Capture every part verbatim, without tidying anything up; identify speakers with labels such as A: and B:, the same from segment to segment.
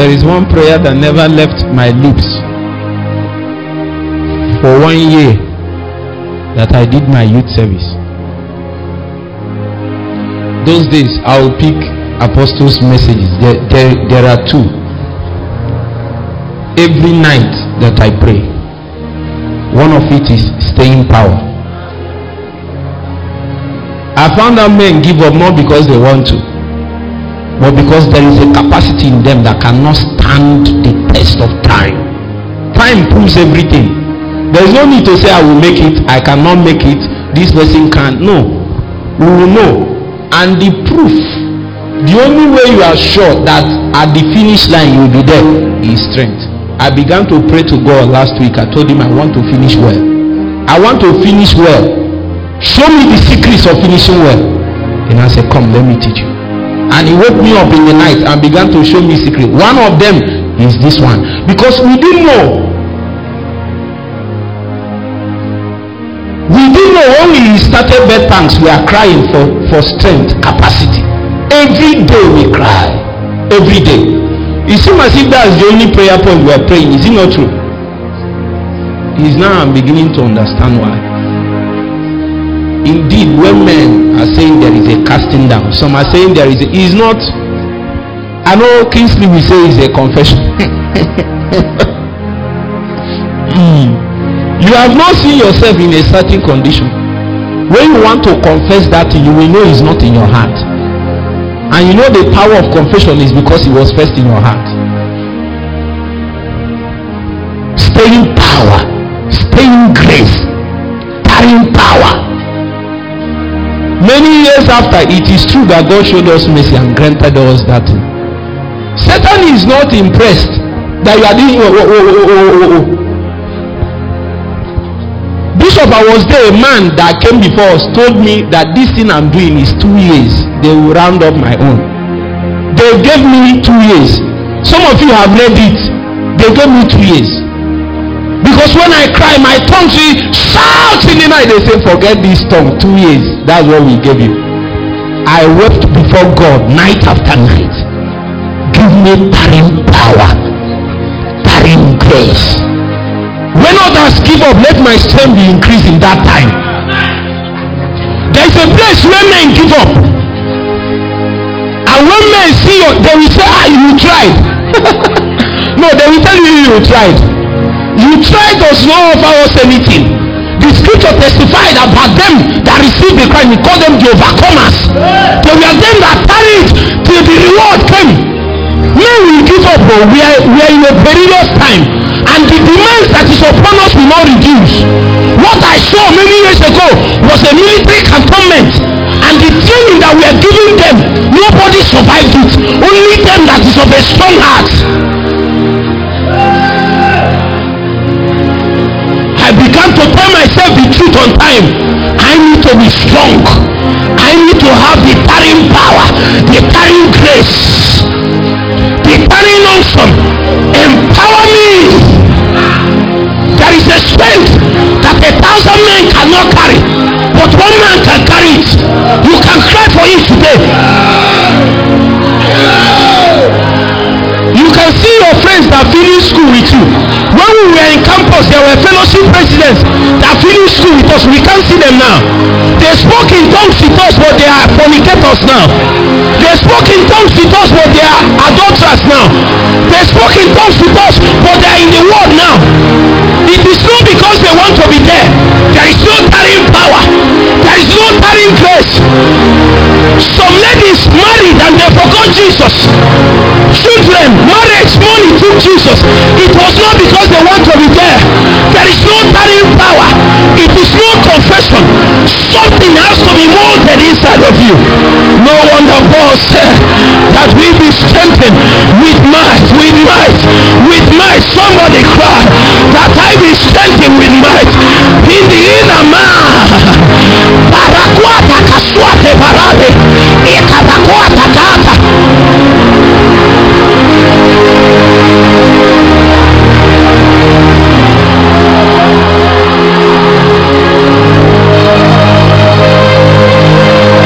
A: There is one prayer that never left my lips for one year that I did my youth service. Those days I will pick apostles' messages. There, there, there are two. Every night that I pray, one of it is staying power. I found out men give up not because they want to, but because there is a capacity in them that cannot stand the test of time. Time proves everything. There is no need to say I will make it, I cannot make it, this person can't. No, we will know. And the proof, the only way you are sure that at the finish line you will be there is strength. I began to pray to God last week. I told him I want to finish well. I want to finish well. Show me the secrets of finishing well. And I said, come, let me teach you. And he woke me up in the night and began to show me secrets. One of them is this one. Because we didn't know. We didn't know when we started bed tanks, we are crying for, for strength, capacity. Every day we cry. Every day. It seems as if that's the only prayer point we are praying. Is it not true? It's now I'm beginning to understand why. Indeed, when men are saying there is a casting down, some are saying there is a, is not. I know Kingsley will say it's a confession. mm. You have not seen yourself in a certain condition. When you want to confess that, you will know it's not in your heart. And you know the power of confession is because it was first in your heart. Staying power, staying grace, carrying power. Many years after, it is true that God showed us mercy and granted us that thing. Satan is not impressed that you are doing. Oh, oh, oh, oh, oh, oh. Bishop, I was there. A man that came before us told me that this thing I'm doing is two years. They will round up my own. They gave me two years. Some of you have read it. They gave me two years. Because when I cry, my tongue shouts in the night. They say, forget this tongue. Two years. That's what we gave you. I wept before God night after night. Give me carrying power, carrying grace. When others give up, let my strength be increased in that time. There is a place where men give up. And when men see you, they will say, ah, you tried. No, they will tell you you tried. You tried does not offer us anything. The scripture testified about them that received the Christ. We call them the overcomers. They were them that carried till the reward came. Men will give up, but we are, we are in a perilous time. And the demands that is upon us will not reduce. What I saw many years ago was a military cantonment. And the training that we are giving them, nobody survived it. Only them that is of a strong heart. I began to tell myself the truth on time. I need to be strong. I need to have the carrying power, the carrying grace, the carrying unction. Empower me. There is a strength that a thousand men cannot carry, but one man can carry it. You can cry for it today. You can see your friends that finish school with you. When we were in campus, there were fellowship presidents that finished school with us. We can't see them now. They spoke in tongues with us, but they are fornicators now. They spoke in tongues with us, but they are adulterers now. They spoke in tongues with us, but they are in the world now. It is not because they want to be there. There is no carrying power. There is no carrying grace. Some ladies married and they forgot Jesus. Children, marriage money took Jesus. It was not because they want to be there. There is no carrying power. It is no confession. Something has to be molded inside of you. No wonder Paul said that we be strengthened with might, with might, with might. Somebody cry that I be strengthened with might in the inner man. Parakwata kaswate parade. Ikatakwata kata.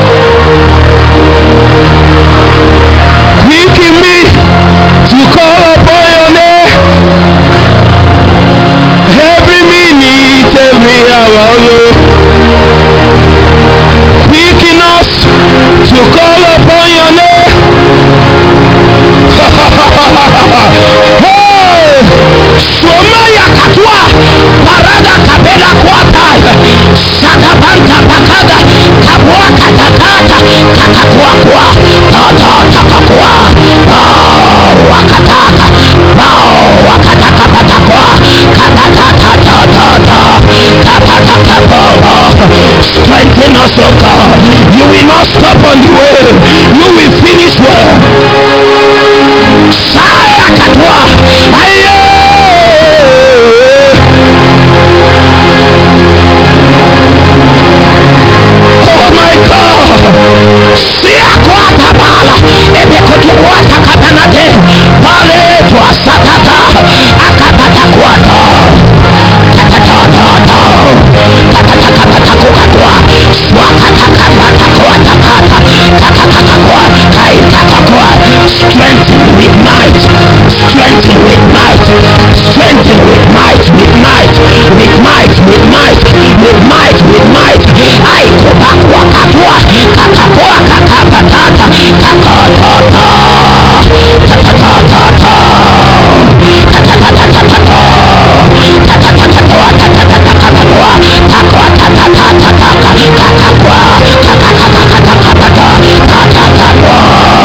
A: Quicken me to call pale to asatata akatata kwata tatatata tatatata kwa swakata kata kwata kata tatatata kwa kaitata kwa strengthen with might, strengthen with might, strengthen with might, with might, with might, with might, with might, with might. I go back wakatwa katapoa kakapatata kakatata tatatata tatatata tatatata tatatata takwa tatatata kakakwa kakakakakakakata tatatata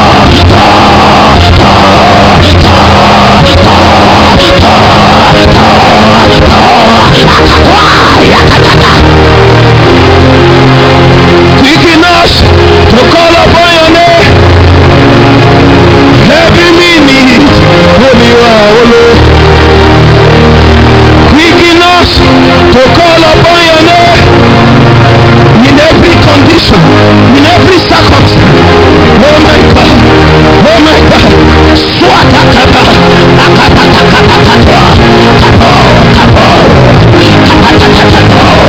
A: quicken us to call upon your name every minute. Holy Holy, quicken us to call upon your name in every condition, in every circumstance. Oh my God, oh my God. Swata kaba akata kata kata kapo kapo kata kata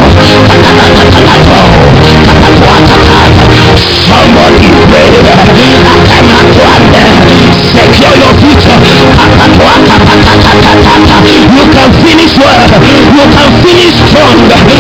A: kapo. Somebody pray. Secure your future. You can finish well. You can finish strong.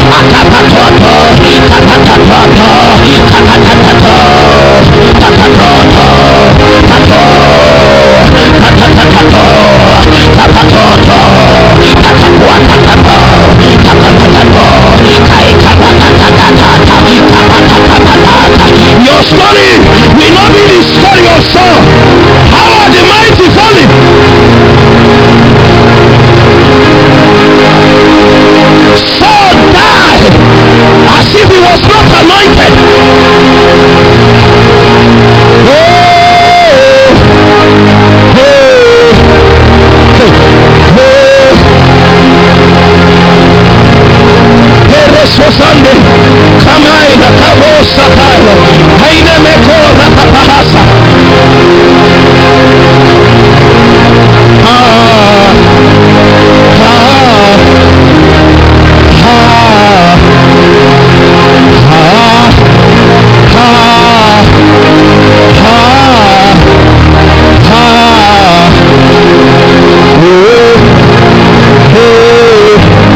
A: Your story will not be the story of Saul. How are the mighty falling? Saul died as if he was not anointed. Oh, oh, Sunday, come on, come on, Sakaya, Haina Meko, Rapapahasa. Ah, ah, ah, ah, ah, oh, hey,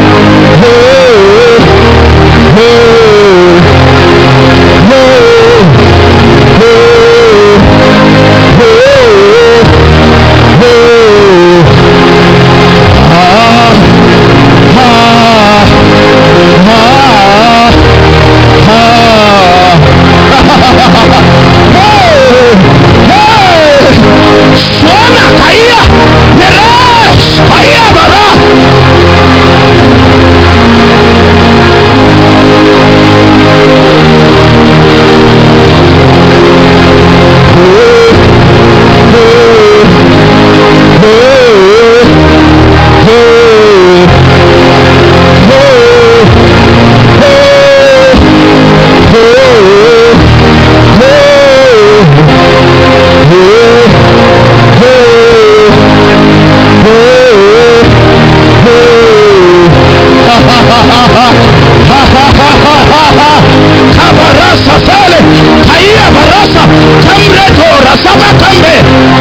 A: Kabarasa fale, kaya barasa, kamre to rasaba kambe.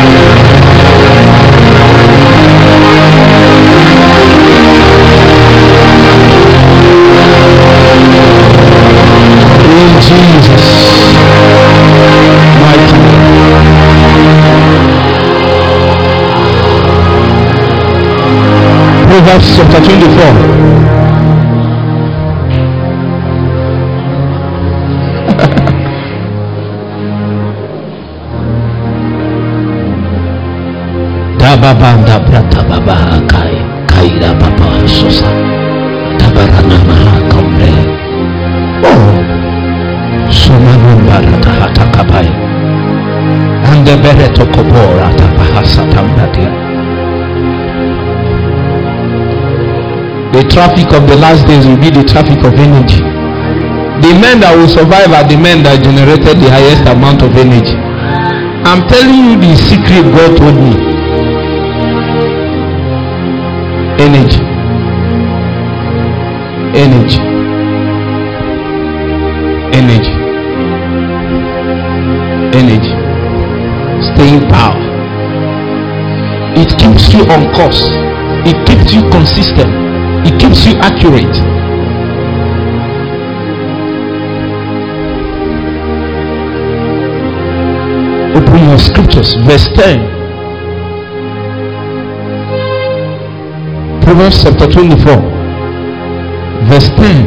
A: In Jesus' mighty name. Proverbs chapter twenty-four. Tababanda brata baba kai kaira baba sosa tabarana maha kombre. Oh, sumanumba rata hata kapai ande bereto kopora tapahasa tambadia. The traffic of the last days will be the traffic of energy. The men that will survive are the men that generated the highest amount of energy. I'm telling you the secret God told me. The men that will survive are the men that generated the highest amount of energy. I'm telling you the secret God told me. The men that will survive are the men that generated the highest amount of energy. I'm telling you the secret God told me. The men that will survive are the men that generated the highest amount of energy. It keeps you on course. It keeps you consistent. It keeps you accurate. Open your scriptures. Verse ten. Proverbs chapter twenty-four. Verse ten.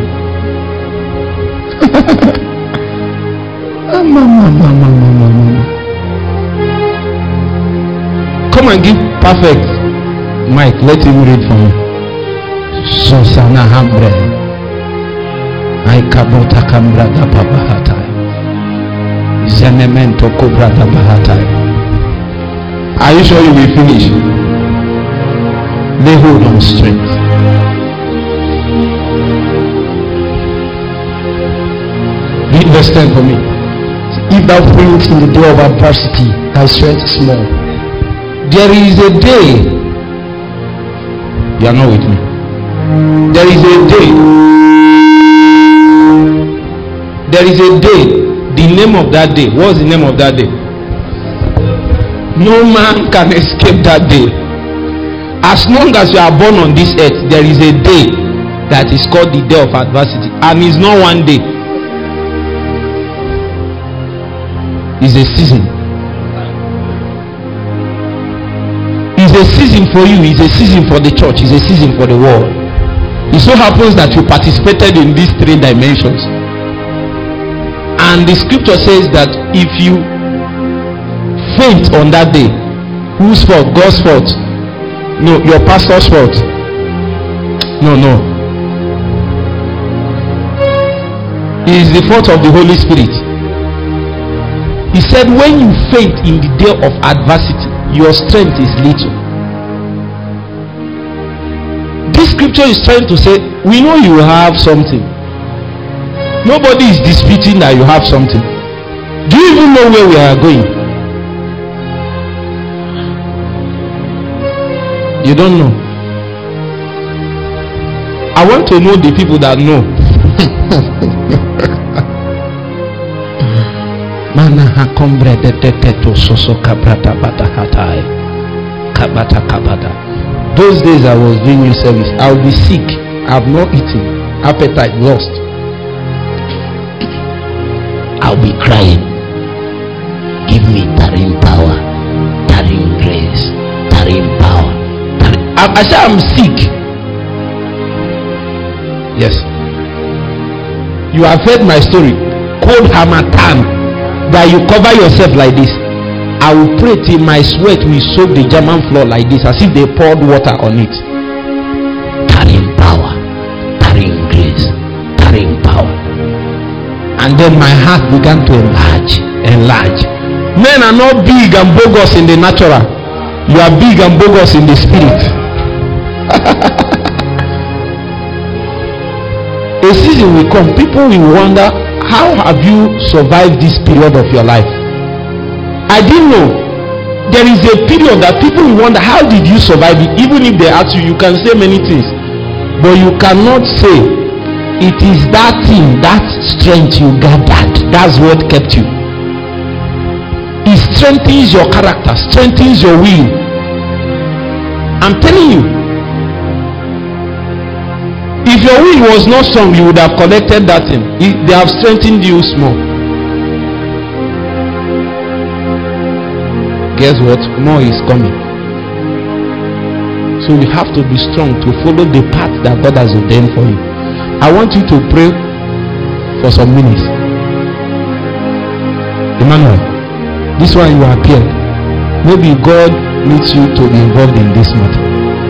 A: Come and give perfect. Mike, let him read for me. Susana Hambre. I kabota kambra da babahata. Zenemento kubra da bahata. Are you sure you will finish? Lay hold on strength. Read verse ten for me.
B: If thou faint in the day of adversity, thy strength is small.
A: There is a day. You are not with me. There is a day. There is a day. The name of that day. What's the name of that day? No man can escape that day. As long as you are born on this earth, there is a day that is called the day of adversity. And it's not one day. It's a season. It's a season for you. It's a season for the church. It's a season for the world. It so happens that you participated in these three dimensions. And the scripture says that if you faint on that day, whose fault? God's fault? No, your pastor's fault. No, no. It is the fault of the Holy Spirit. He said, when you faint in the day of adversity, your strength is little. This scripture is trying to say, we know you have something. Nobody is disputing that you have something. Do you even know where we are going? You don't know. I want to know the people that know. Those days I was doing your service, I will be sick. I have not eaten. Appetite lost. I'll be crying. Give me Tarim power, Tarim grace, Tarim power. Tarim. I, I say I'm sick. Yes. You have heard my story. Cold Hamatan. That you cover yourself like this. I will pray till my sweat will soak the German floor like this, as if they poured water on it. Tarim power, Tarim grace, Tarim power. And then my heart began to enlarge, enlarge. Men are not big and bogus in the natural. You are big and bogus in the spirit. A season will come. People will wonder, how have you survived this period of your life? I didn't know. There is a period that people will wonder, how did you survive it? Even if they ask you, you can say many things, but you cannot say it is that thing, that strength you gathered, that's what kept you. It strengthens your character, strengthens your will. I'm telling you, if your will was not strong, you would have collected that thing. They have strengthened you small. Guess what? More is coming. So you have to be strong to follow the path that God has ordained for you. I want you to pray for some minutes. Emmanuel, this one you appeared. Maybe God needs you to be involved in this matter.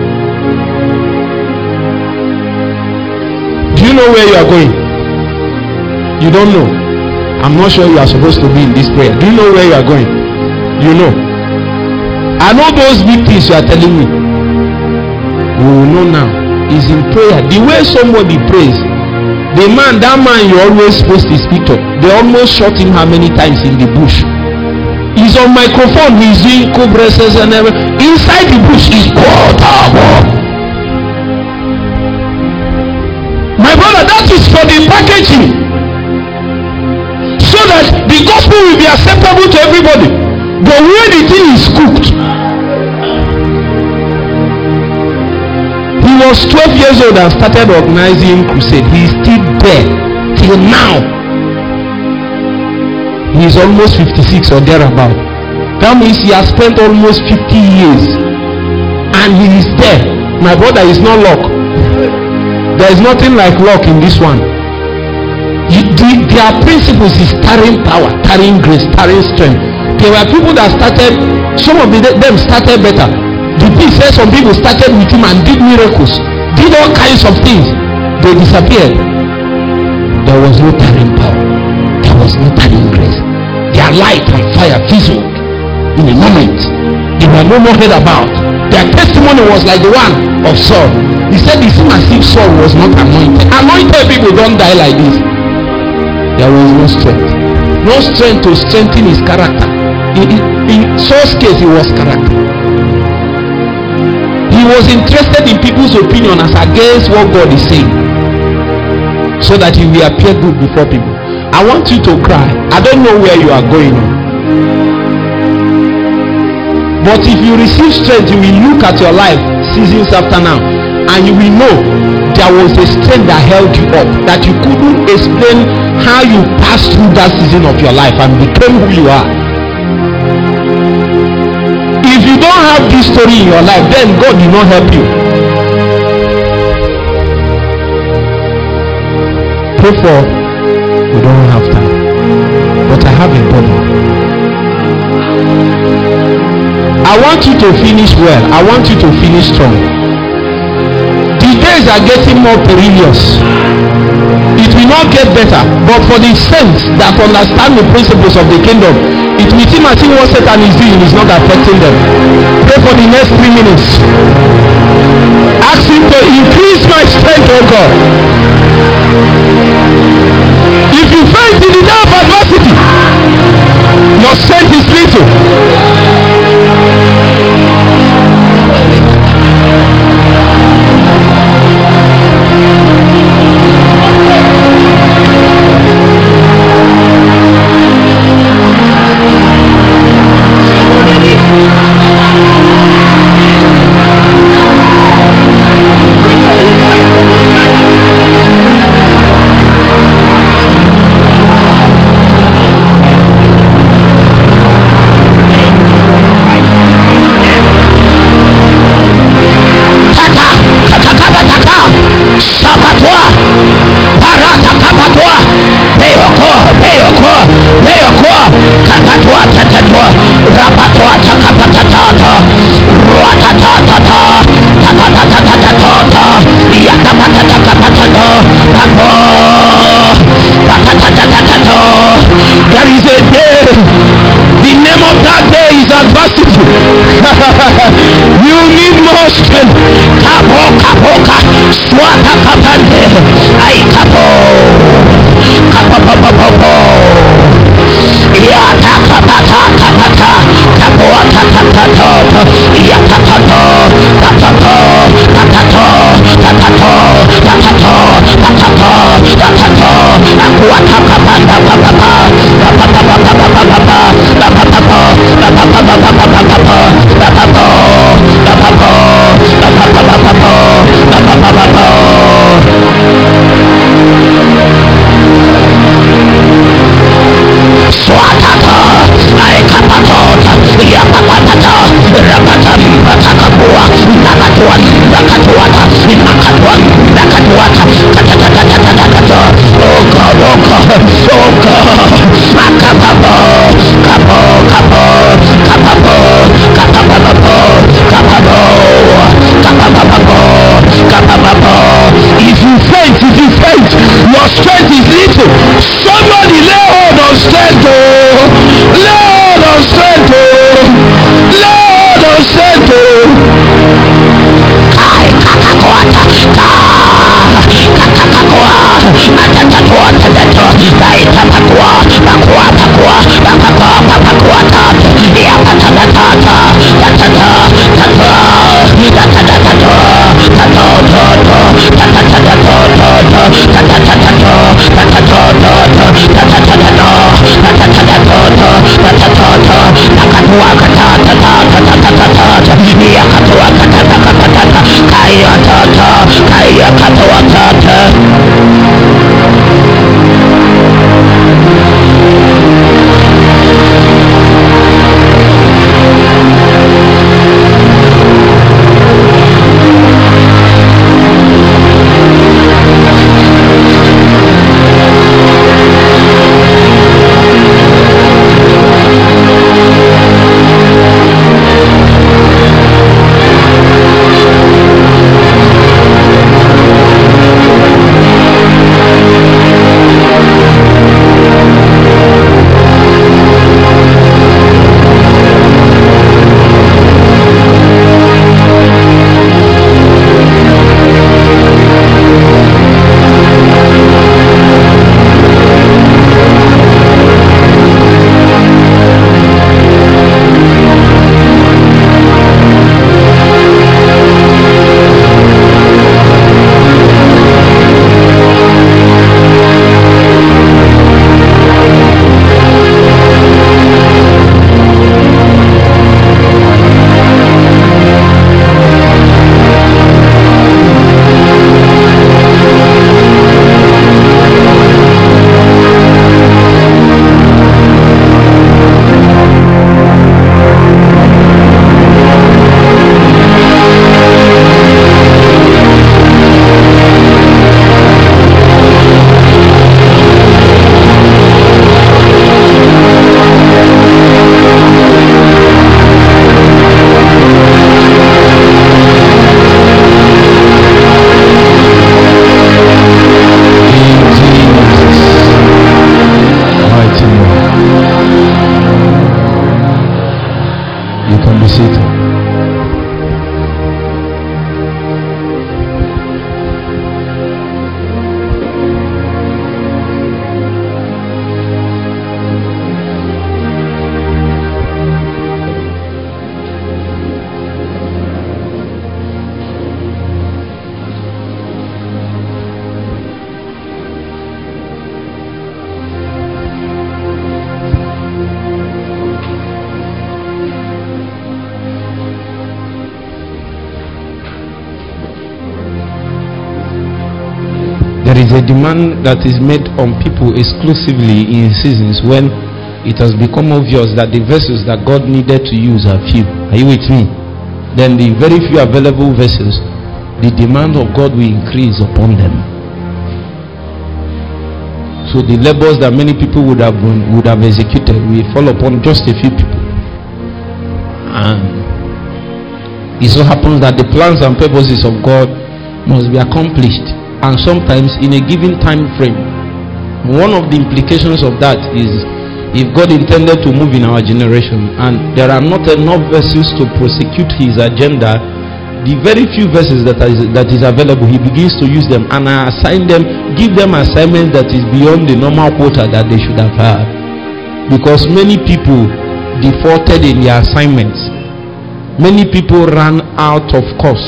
A: Do you know where you are going? You don't know. I'm not sure you are supposed to be in this prayer. Do you know where you are going? You know. I know those big things you are telling me. We will know now. Is in prayer. The way somebody prays, the man, that man you always post his picture, they almost shot him how many times in the bush? He's on microphone, he's doing cobresses and everything. Inside the bush is water. My brother, that is for the packaging, so that the gospel will be acceptable to everybody. But when the thing is cooked, was twelve years old and started organizing crusade. He is still there till now. He is almost fifty-six or thereabout. That means he has spent almost fifty years and he is there. My brother, is not luck. There is nothing like luck in this one. You, the, their principles is carrying power, carrying grace, carrying strength. There were people that started, some of the, them started better. The P said some people started with him and did miracles, did all kinds of things. They disappeared. There was no carrying power. There was no carrying grace. Their light and fire fizzled in a moment. They were no more heard about. Their testimony was like the one of Saul. He said it seemed as if Saul was not anointed. Anointed people don't die like this. There was no strength. No strength to strengthen his character. In, in, in Saul's case, it was character. He was interested in people's opinion as against what God is saying, so that he will appear good before people. I want you to cry. I don't know where you are going on, but if you receive strength, you will look at your life seasons after now, and you will know there was a strength that held you up, that you couldn't explain how you passed through that season of your life and became who you are. If you don't have this story in your life, then God will not help you. Pray for, we don't have time, but I have a body. I want you to finish well. I want you to finish strong. The days are getting more perilous. It will not get better, but for the saints that understand the principles of the kingdom, it will seem as if what Satan is doing is not affecting them. Pray for the next three minutes. Ask him to increase my strength, oh God. If you faint in the day of adversity, your strength is little. There is a day. The name of that day is adversity. You need more strength. Kapo kapoka swata kapande ai kapo kapo kapo kapo ya kapata kapata kapo kapata ya kapata kapata kapata kapata kapata kapata kapata akwa kapanda kapata kapata kapata If you faint, if you faint, your strength is little. Somebody lay hold on strength, oh. Lay hold on strength, oh. Lay hold on strength, oh. Kai kakakwata, ka kakakakwa, atatatua, tatatua, kai tapakwa, pakwa, pakwa, pakakwa, pakakwa, tata, ya patatatata, tatata, tata, tatatata, is a demand that is made on people exclusively in seasons when it has become obvious that the vessels that God needed to use are few. Are you with me? Then the very few available vessels, the demand of God will increase upon them. So the labors that many people would have would have executed will fall upon just a few people. And it so happens that the plans and purposes of God must be accomplished, and sometimes in a given time frame. One of the implications of that is, if God intended to move in our generation and there are not enough vessels to prosecute his agenda, the very few vessels that is, that is available, he begins to use them and assign them, give them assignments that is beyond the normal quota that they should have had. Because many people defaulted in their assignments. Many people ran out of course.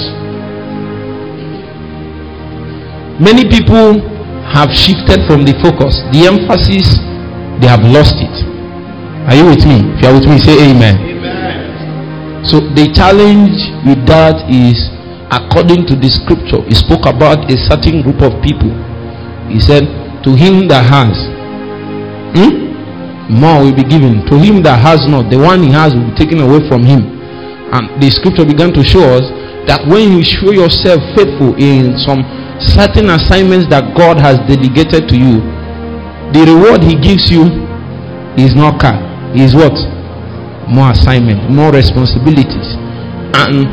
A: Many people have shifted from the focus, the emphasis. They have lost it. Are you with me? If you are with me, say amen. Amen. So the challenge with that is, according to the scripture, he spoke about a certain group of people. He said, to him that has, hmm? more will be given. To him that has not, the one he has will be taken away from him. And the scripture began to show us that when you show yourself faithful in some certain assignments that God has delegated to you, the reward he gives you is not car, is what? More assignment, more responsibilities. And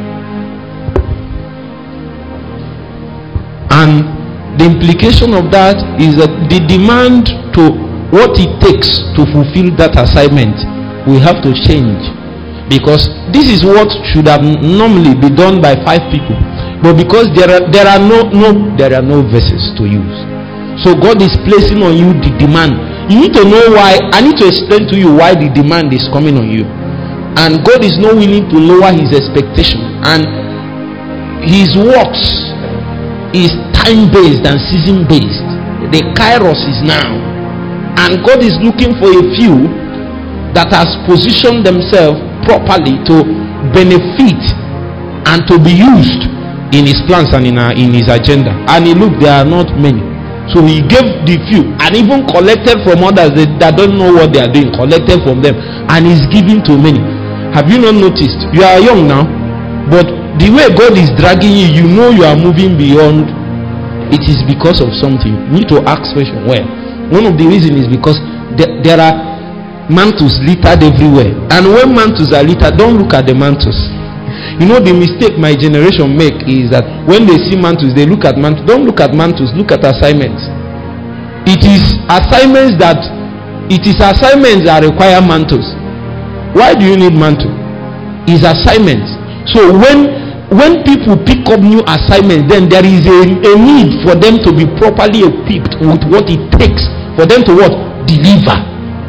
A: and the implication of that is that the demand to what it takes to fulfill that assignment will have to change, because this is what should have normally be done by five people, but because there are there are no no there are no vessels to use. So God is placing on you the demand. You need to know why. I need to explain to you why the demand is coming on you. And God is not willing to lower his expectation. And his works is time-based and season-based. The kairos is now. And God is looking for a few that has positioned themselves properly to benefit and to be used in his plans and in, our, in his agenda. And he look, there are not many. So he gave the few and even collected from others that, that don't know what they are doing, collected from them, and is giving to many. Have you not noticed? You are young now, but the way God is dragging you, you know you are moving beyond. It is because of something. You need to ask question. Well, one of the reasons is because there, there are mantles littered everywhere, and when mantles are littered, don't look at the mantles. You know, the mistake my generation make is that when they see mantles, they look at mantles. Don't look at mantles, look at assignments. It is assignments that it is assignments that require mantles. Why do you need mantle? It's assignments. So when when people pick up new assignments, then there is a, a need for them to be properly equipped with what it takes for them to what? Deliver.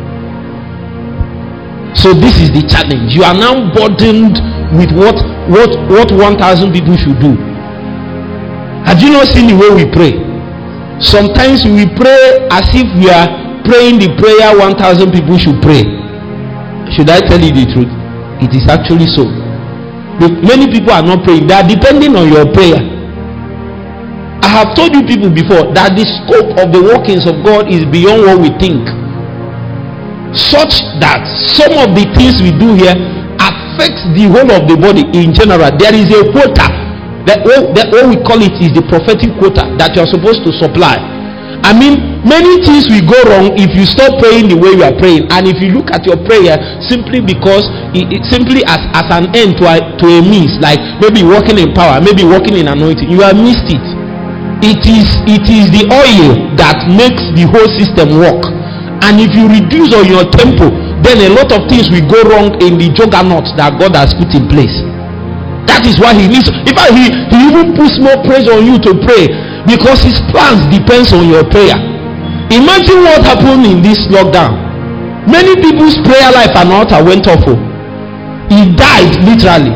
A: So this is the challenge. You are now burdened with what what what one thousand people should do. Have you not seen the way we pray? Sometimes we pray as if we are praying the prayer one thousand people should pray. Should I tell you the truth? It is actually so. But many people are not praying. They are depending on your prayer. I have told you people before that the scope of the workings of God is beyond what we think, such that some of the things we do here affects the whole of the body in general. There is a quota that what, that what we call it is the prophetic quota that you are supposed to supply. I mean, many things will go wrong if you stop praying the way you are praying, and if you look at your prayer simply because it, it simply as, as an end to a, to a means, like maybe walking in power, maybe walking in anointing, you have missed it. It is it is the oil that makes the whole system work. And if you reduce on your tempo, then a lot of things will go wrong in the juggernaut that God has put in place. That is why he needs, in fact, he, he even puts more praise on you to pray, because his plans depends on your prayer. Imagine what happened in this lockdown. Many people's prayer life and altar went off. He died literally.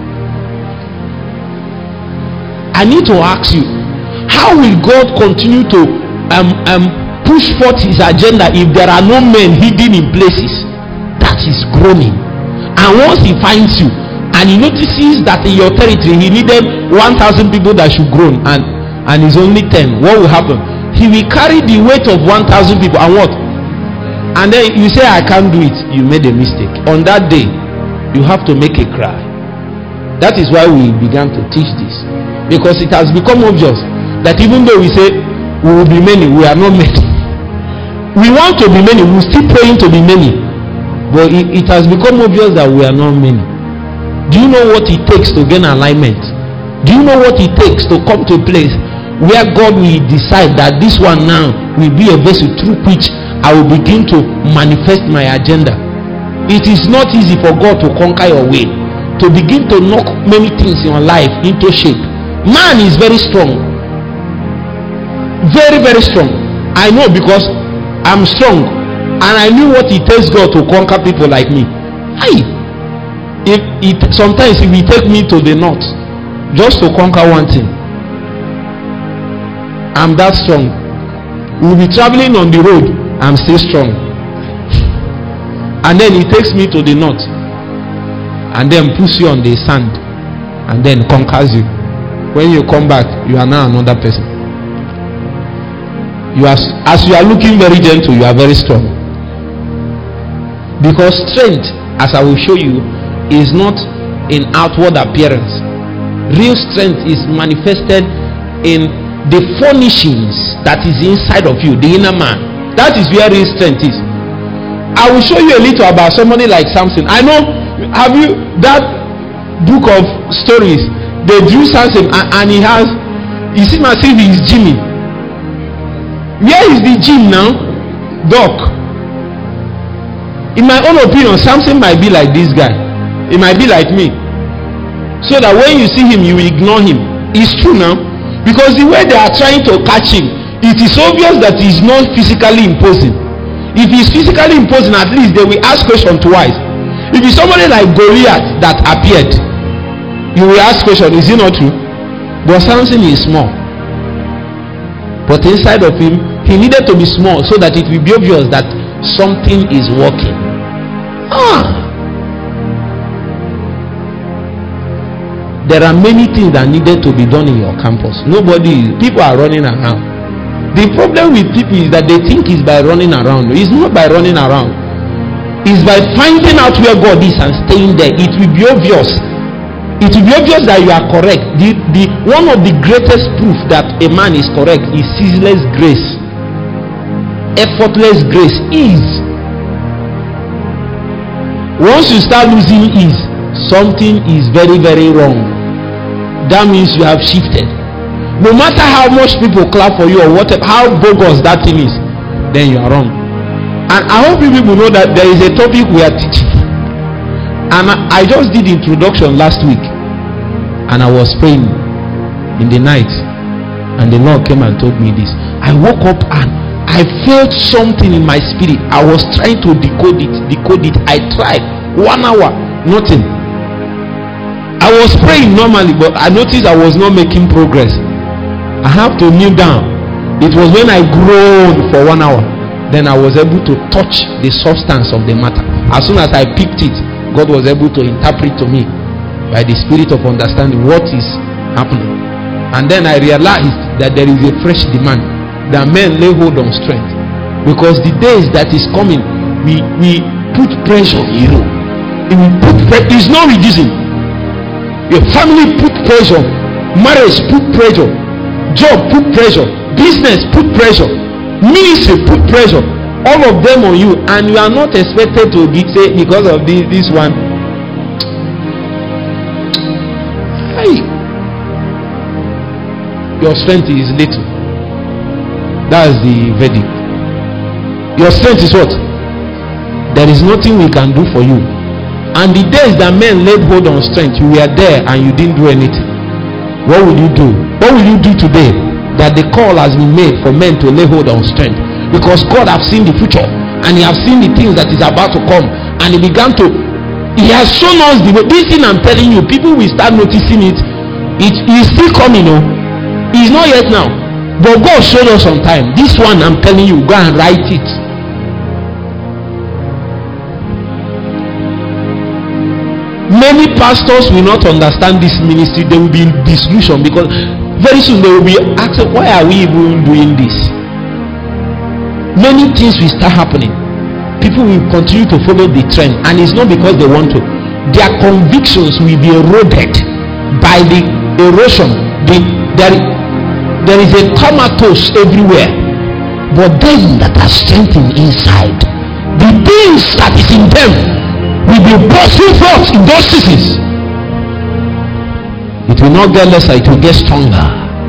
A: I need to ask you, how will God continue to um um push forth his agenda if there are no men hidden in places that is groaning? And once he finds you and he notices that in your territory he needed one thousand people that should groan, and and it's only ten, what will happen? He will carry the weight of one thousand people, and what? And then you say, I can't do it. You made a mistake. On that day, you have to make a cry. That is why we began to teach this, because it has become obvious that even though we say we will be many, we are not many. We want to be many, we will still praying to be many, but it, it has become obvious that we are not many. Do you know what it takes to gain alignment? Do you know what it takes to come to a place where God will decide that this one now will be a vessel through which I will begin to manifest my agenda? It is not easy for God to conquer your way, to begin to knock many things in your life into shape. Man is very strong, very very strong. I know, because I'm strong, and I knew what it takes God to conquer people like me. Hey, if it sometimes if he take me to the north just to conquer one thing, I'm that strong. We'll be traveling on the road, I'm still strong. And then he takes me to the north and then puts you on the sand and then conquers you. When you come back, you are now another person. You are, as you are looking very gentle, you are very strong. Because strength, as I will show you, is not in outward appearance. Real strength is manifested in the furnishings that is inside of you, the inner man. That is where real strength is. I will show you a little about somebody like Samson. I know, have you that book of stories? They drew Samson, and, and he has, you see, as if he is gymming. Where is the gym now? Doc. In my own opinion, Samson might be like this guy. It might be like me. So that when you see him, you ignore him. It's true now. Because the way they are trying to catch him, it is obvious that he is not physically imposing. If he is physically imposing, at least they will ask question twice. If it's somebody like Goliath that appeared, you will ask question, is it not true? But Samson is small. But inside of him, he needed to be small so that it will be obvious that something is working. Ah. There are many things that needed to be done in your campus. Nobody, people are running around. The problem with people is that they think it's by running around. It's not by running around. It's by finding out where God is and staying there. It will be obvious. It will be obvious that you are correct. The, the one of the greatest proof that a man is correct is ceaseless grace, effortless grace, ease. Once you start losing ease, something is very very wrong. That means you have shifted. No matter how much people clap for you or whatever, how bogus that thing is, then you are wrong. And I hope you people know that there is a topic we are teaching. And I, I just did introduction last week, and I was praying in the night, and the Lord came and told me this. I woke up and I felt something in my spirit. I was trying to decode it, decode it. I tried one hour, nothing. I was praying normally, but I noticed I was not making progress. I have to kneel down. It was when I groaned for one hour, then I was able to touch the substance of the matter. As soon as I picked it, God was able to interpret to me by the spirit of understanding what is happening. And then I realized that there is a fresh demand, that men lay hold on strength, because the days that is coming, we we put pressure on you. It will put pressure. It's not reducing. Your family put pressure, marriage put pressure, job put pressure, business put pressure, ministry put pressure, all of them on you, and you are not expected to be, say, because of this this one. Hey, your strength is little. That's the verdict. Your strength is what? There is nothing we can do for you. And the days that men laid hold on strength, you were there and you didn't do anything. What will you do? What will you do today that the call has been made for men to lay hold on strength? Because God has seen the future, and he has seen the things that is about to come, and he began to, he has shown us the way. This thing I'm telling you, people will start noticing it. It is still coming, no? It's not yet now, but God showed us on time. This one I'm telling you, go and write it. Many pastors will not understand this ministry. They will be in disillusion, because Very soon they will be asking, why are we even doing this? Many things will start happening. People will continue to follow the trend, and it's not because they want to. Their convictions will be eroded by the erosion. The, there, there is a comatose everywhere, but them that are strengthened inside, the things that is in them will be bursting forth in those seasons. It will not get lesser, it will get stronger.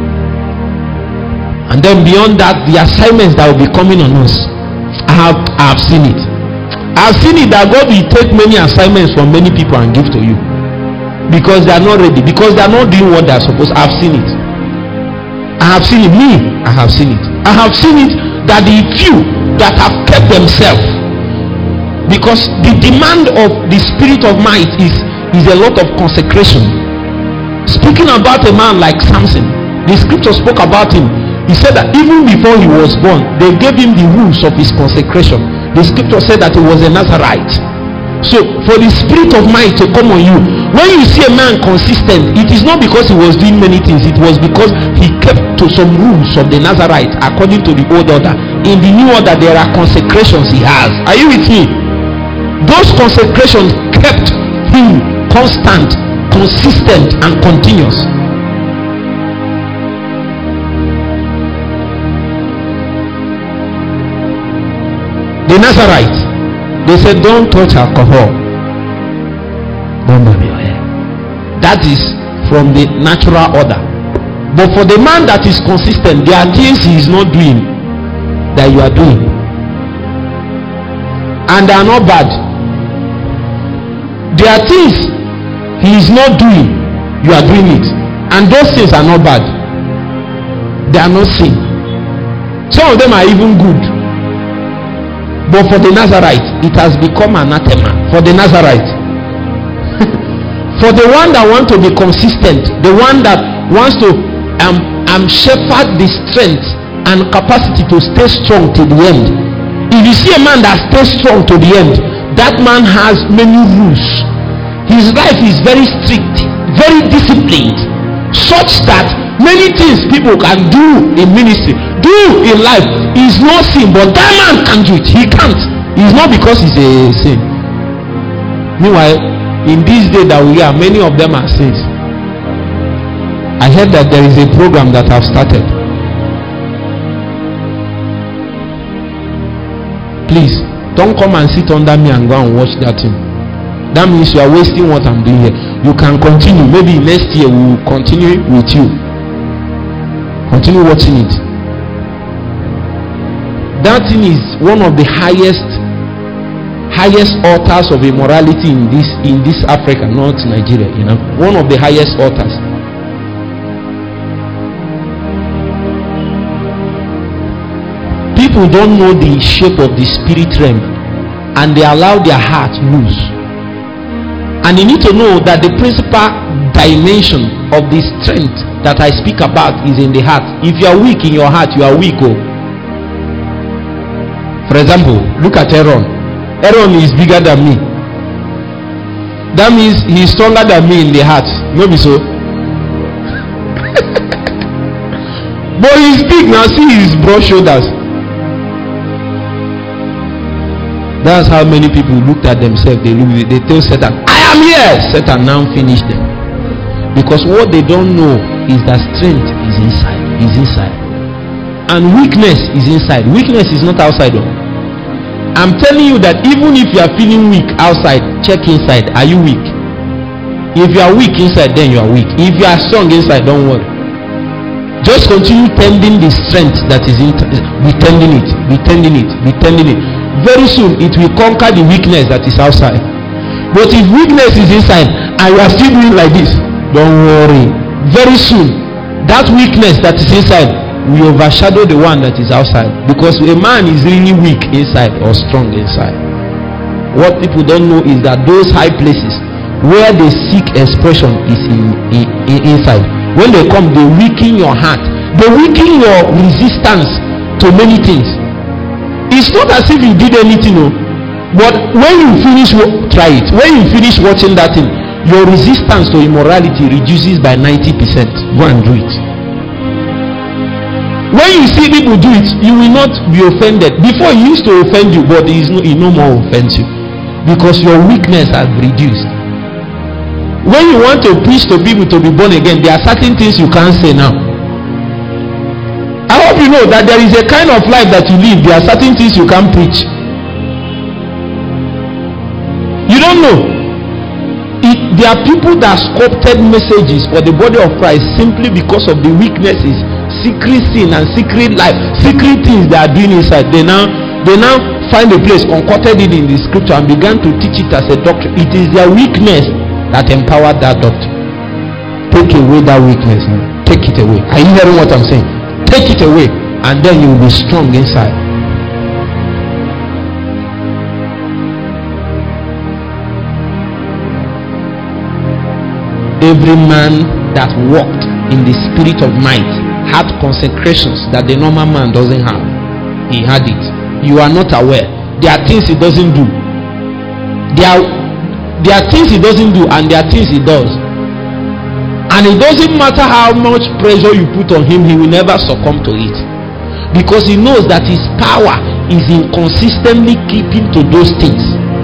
A: And then beyond that, the assignments that will be coming on us, I have, I have seen it. I have seen it that God will take many assignments from many people and give to you, because they are not ready, because they are not doing what they are supposed. I have seen it. I have seen it. Me, I have seen it. I have seen it that the few that have kept themselves, because the demand of the spirit of might is is a lot of consecration. Speaking about a man like Samson, the scripture spoke about him. He said that even before he was born, they gave him the rules of his consecration. The scripture said that he was a Nazarite. So for the spirit of might to come on you, when you see a man consistent, it is not because he was doing many things, it was because he kept to some rules of the Nazarite according to the old order. In the new order, there are consecrations he has. Are you with me? Those consecrations kept him constant, consistent, and continuous. The Nazarite, they said, don't touch alcohol, don't burn your hair. That is from the natural order. But for the man that is consistent, there are things he is not doing that you are doing, and they are not bad. There are things he is not doing, you are doing it, and those things are not bad. They are not sin. Some of them are even good. But for the Nazarite, it has become anathema. For the Nazarite, for the one that wants to be consistent, the one that wants to um, um shepherd the strength and capacity to stay strong to the end. If you see a man that stays strong to the end, that man has many rules. His life is very strict, very disciplined, such that many things people can do in ministry, do in life is no sin, but that man can do it. He can't. It's not because it's a sin. Meanwhile, in this day that we are, many of them are sins. I heard that there is a program that have started. Please don't come and sit under me and go and watch that thing. That means you are wasting what I'm doing here. You can continue. Maybe next year we will continue with you. Continue watching it. That thing is one of the highest highest altars of immorality in this in this Africa, not Nigeria, you know. One of the highest altars. People don't know the shape of the spirit realm, and they allow their heart loose. And you need to know that the principal dimension of the strength that I speak about is in the heart. If you are weak in your heart, you are weak. Oh. For example, look at Aaron. Aaron is bigger than me. That means he is stronger than me in the heart. Maybe so. But he's big now. See his broad shoulders. That's how many people looked at themselves. They look, they tell Satan, I am here. Satan now finished them. Because what they don't know is that strength is inside. Is inside. And weakness is inside. Weakness is not outside. Though. I'm telling you that even if you are feeling weak outside, check inside. Are you weak? If you are weak inside, then you are weak. If you are strong inside, don't worry. Just continue tending the strength that is in. Be tending it. Be tending it. Be tending it. Very soon it will conquer the weakness that is outside. But if weakness is inside and you are still doing like this, don't worry. Very soon that weakness that is inside will overshadow the one that is outside, because a man is really weak inside or strong inside. What people don't know is that those high places where they seek expression is in, in, in inside. When they come, they weaken your heart, they weaken your resistance to many things. It's not as if you did anything, no. But when you finish, try it. When you finish watching that thing, your resistance to immorality reduces by ninety percent. Go and do it. when you see people do it, you will not be offended. Before he used to offend you, but he is no, he no more offends you because your weakness has reduced. When you want to preach to people to be born again, there are certain things you can't say now. I hope you know that there is a kind of life that you live. There are certain things you can't preach. You don't know. It, there are people that sculpted messages for the body of Christ simply because of the weaknesses, secret sin and secret life, secret things they are doing inside. They now they now find a place, concocted it in the scripture and began to teach it as a doctrine. It is their weakness that empowered that doctrine. Take away that weakness now. Take it away. Are you hearing what I'm saying? Take it away, and then you will be strong inside. Every man that walked in the spirit of might had consecrations that the normal man doesn't have. He had it. You are not aware. There are things he doesn't do. There are, there are things he doesn't do, and there are things he does. And it doesn't matter how much pressure you put on him, he will never succumb to it. Because he knows that his power is in consistently keeping to those things.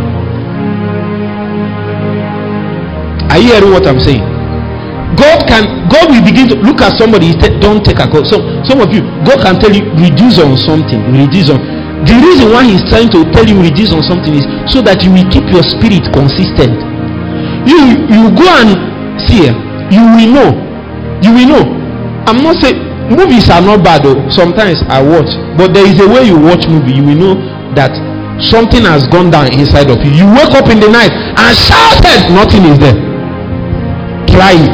A: Are you hearing what I'm saying? God can, God will begin to look at somebody. Don't take a call. So some of you, God can tell you reduce on something, reduce on. The reason why He's trying to tell you reduce on something is so that you will keep your spirit consistent. You you go and see, you will know, you will know. I'm not saying movies are not bad though. Sometimes I watch, but there is a way you watch movie. You will know that something has gone down inside of you. You wake up in the night and shouted, nothing is there. Try it.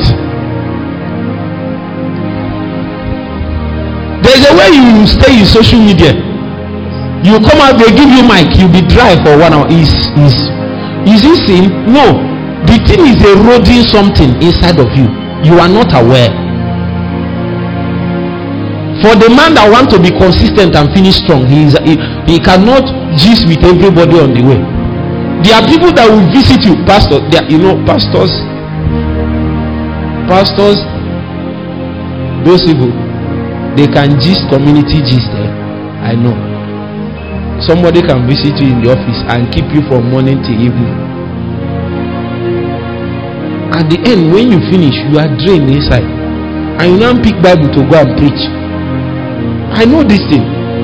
A: There's a way you stay in social media. You come out, they give you mic, you'll be dry for one hour. Is is is it sin? No. The thing is eroding something inside of you. You are not aware. For the man that wants to be consistent and finish strong, he is he, he cannot gist with everybody on the way. There are people that will visit you, pastor. There, you know, pastors, pastors, those people, they can gist community gist. Eh? I know. Somebody can visit you in the office and keep you from morning till evening. At the end, when you finish, you are drained inside, and you now pick Bible to go and preach. I know this thing.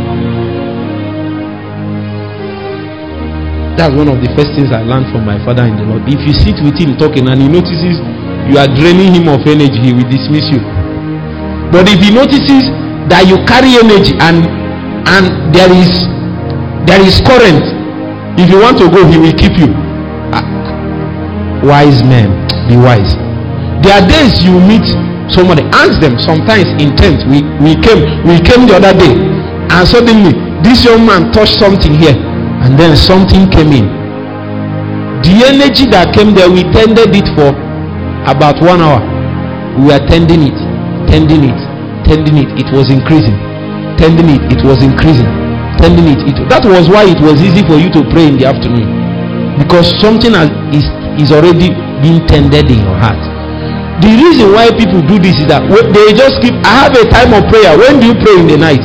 A: That's one of the first things I learned from my father in the Lord. If you sit with him talking and he notices you are draining him of energy, he will dismiss you. But if he notices that you carry energy and and there is there is current, if you want to go, he will keep you. Ah, wise men, be wise. There are days you meet somebody, ask them, sometimes intent. We we came we came the other day, and suddenly this young man touched something here, and then something came in. The energy that came there, we tended it for about one hour. We were tending it, tending it, tending it. It was increasing, tending it. It was increasing, tending it. It that was why it was easy for you to pray in the afternoon, because something has, is is already being tended in your heart. The reason why people do this is that they just keep, I have a time of prayer. When do you pray in the night?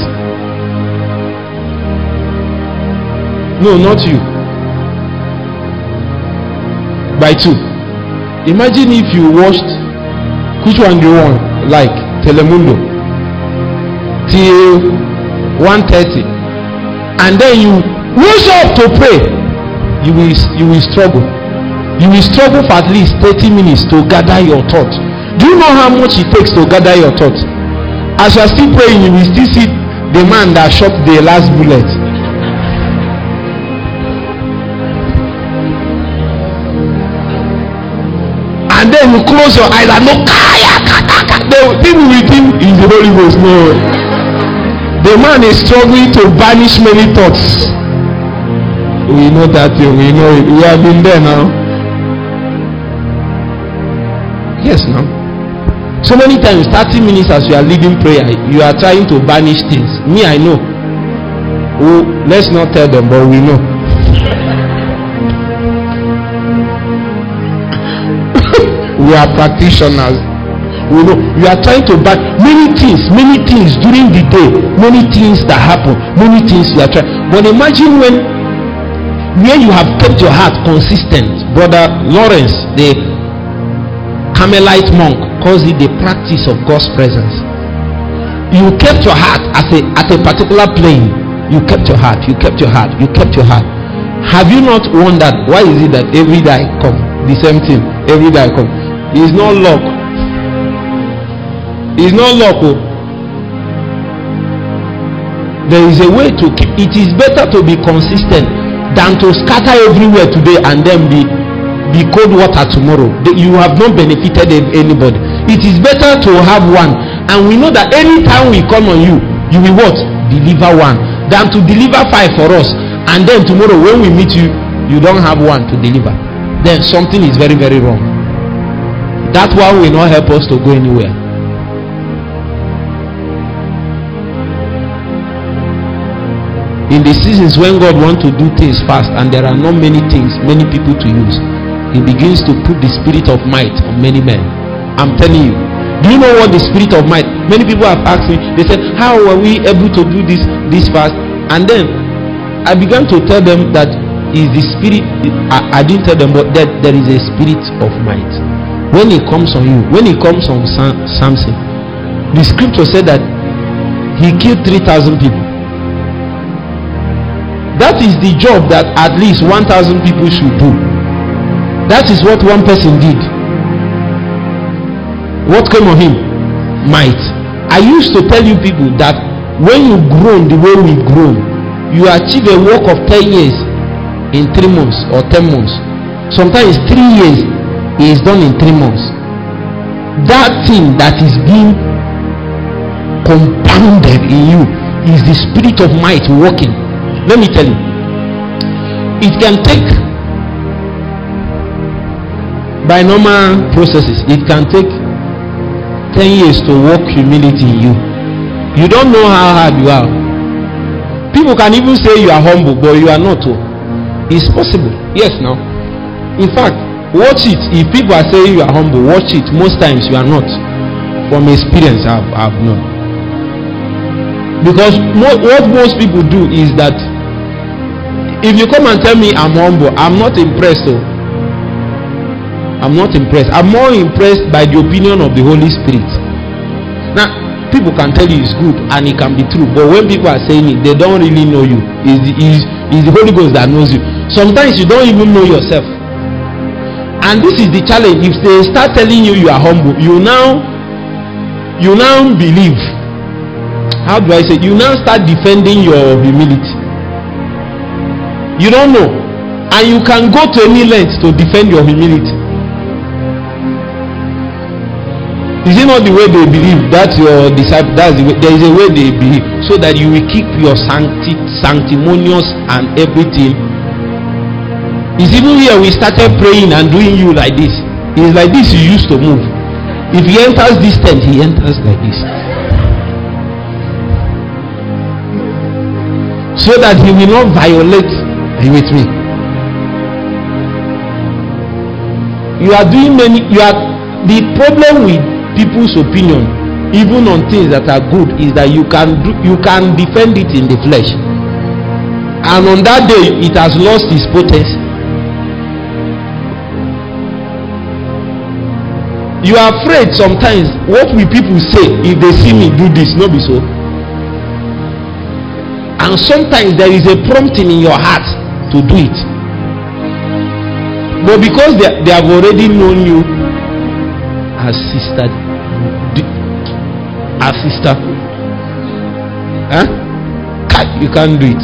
A: No, not you. By two. Imagine if you watched, which one do you want? Like Telemundo till one thirty, and then you rush up to pray. You will you will struggle. You will struggle for at least thirty minutes to gather your thoughts. Do you know how much it takes to gather your thoughts? As you are still praying, you will still see the man that shot the last bullet. And then you close your eyes and look. The people will think is the Holy Ghost. No. The man is struggling to banish many thoughts. We know that thing. We know it. We have been there now. Yes, now. So many times, thirty minutes as you are leading prayer, you are trying to banish things. Me, I know. Oh, let's not tell them, but we know. We are practitioners. we know. You are trying to back many things, many things during the day, many things that happen, many things you are trying. But imagine when where you have kept your heart consistent. Brother Lawrence, the Carmelite monk, calls it the practice of God's presence. You kept your heart as a at a particular plane. You kept your heart, you kept your heart, you kept your heart. Have you not wondered why is it that every day I come? The same thing, every day I come. It's not luck. It's not luck. Oh. There is a way to keep. It is better to be consistent than to scatter everywhere today and then be be cold water tomorrow. You have not benefited anybody. It is better to have one, and we know that anytime we come on you, you will what? Deliver one, than to deliver five for us, and then tomorrow when we meet you, you don't have one to deliver. Then something is very very wrong. That one will not help us to go anywhere. In the seasons when God wants to do things fast and there are not many things, many people to use, He begins to put the spirit of might on many men. I'm telling you. Do you know what the spirit of might? Many people have asked me, they said, how were we able to do this this fast? And then I began to tell them that is the spirit. I, I didn't tell them, but that there is a spirit of might. When it comes on you, when it comes on Sam, Samson, the scripture said that he killed three thousand people. That is the job that at least one thousand people should do. That is what one person did. What came on him? Might. I used to tell you people that when you grow the way we grow, you achieve a work of ten years in three months or ten months. Sometimes three years is done in three months. That thing that is being compounded in you is the spirit of might working. Let me tell you, it can take, by normal processes, it can take ten years to work humility in you. You don't know how hard you are. People can even say you are humble, but you are not. Oh. It's possible. Yes, now. In fact, watch it. If people are saying you are humble, watch it. Most times you are not. From experience, I've, I've known. Because mo- what most people do is that if you come and tell me I'm humble, I'm not impressed. Oh. I'm not impressed. I'm more impressed by the opinion of the Holy Spirit. Now, people can tell you it's good and it can be true, but when people are saying it, they don't really know you. It's the, it's, it's the Holy Ghost that knows you. Sometimes you don't even know yourself. And this is the challenge. If they start telling you you are humble, you now you now believe. How do I say? You now start defending your humility. You don't know, and you can go to any length to defend your humility. Is it not the way they believe? That's your disciple. That's the way. There is a way they believe, so that you will keep your sancti- sanctimonious and everything. It's even here we started praying and doing you like this. It's like this you used to move. If he enters this tent, he enters like this, so that he will not violate. Are you with me? You are doing many. You are the problem with people's opinion, even on things that are good, is that you can do, you can defend it in the flesh, and on that day it has lost its potency. You are afraid sometimes. What will people say if they see me do this? No, be so. And sometimes there is a prompting in your heart to do it, but because they, they have already known you as sister, as sister, huh? You can't do it.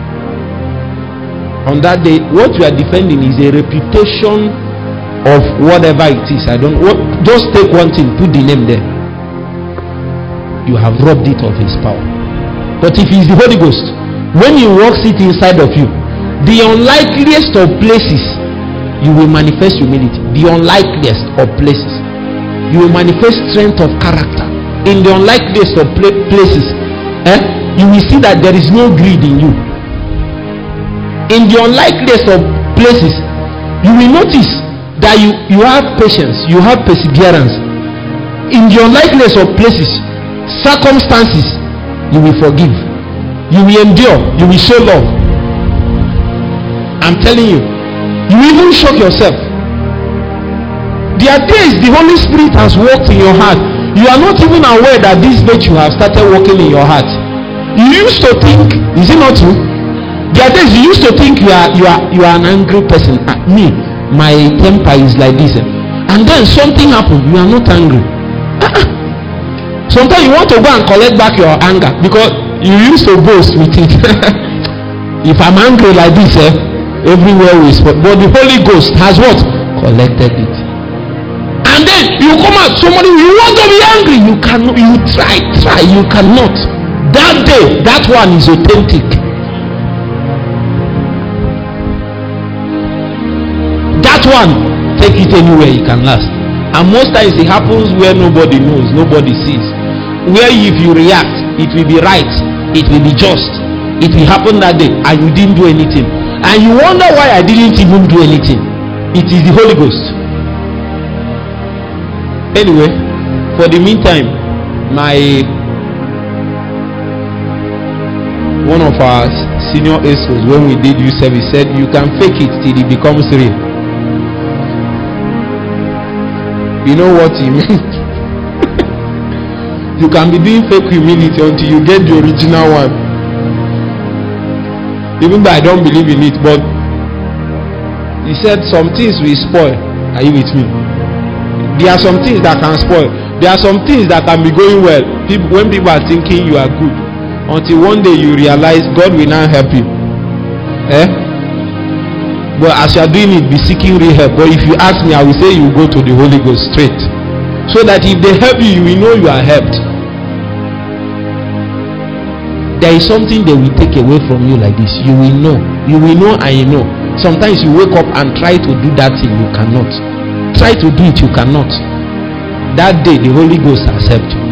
A: On that day, what you are defending is a reputation of whatever it is. I don't what. Just take one thing, put the name there. You have robbed it of his power. But if he is the Holy Ghost, when he works it inside of you, the unlikeliest of places, you will manifest humility. The unlikeliest of places, you will manifest strength of character. In the unlikeliest of pla- places, eh, you will see that there is no greed in you. In the unlikeliest of places, you will notice that you, you have patience, you have perseverance. in the unlikeliness of places, circumstances, you will forgive, you will endure, you will show love. I'm telling you, you even shock yourself. There are days the Holy Spirit has worked in your heart. You are not even aware that this virtue has started working in your heart. You used to think, is it not true? There are days you used to think you are you are you are an angry person. Uh, me, my temper is like this, and then something happened. You are not angry. Uh-uh. Sometimes you want to go and collect back your anger because you used to boast with it. If I'm angry like this, eh, everywhere we spot. But the Holy Ghost has what? Collected it. And then you come out, somebody, you want to be angry, you cannot, you try, try, you cannot. That day, that one is authentic. That one, take it anywhere, it can last. And most times it happens where nobody knows, nobody sees. Where if you react, it will be right, it will be just, it will happen that day, and you didn't do anything. And you wonder why I didn't even do anything. It is the Holy Ghost. Anyway, for the meantime, my one of our senior A S Os, when we did youth service, said you can fake it till it becomes real. You know what he meant? You can be doing fake humility until you get the original one. Even though I don't believe in it, but he said some things will spoil. Are you with me? There are some things that can spoil. There are some things that can be going well. People, when people are thinking you are good, until one day you realize God will now help you. Eh? But as you are doing it, be seeking real help. But if you ask me, I will say you go to the Holy Ghost straight. So that if they help you, you will know you are helped. There is something they will take away from you like this. You will know. You will know and you know. Sometimes you wake up and try to do that thing, you cannot. Try to do it, you cannot. That day the Holy Ghost has helped you.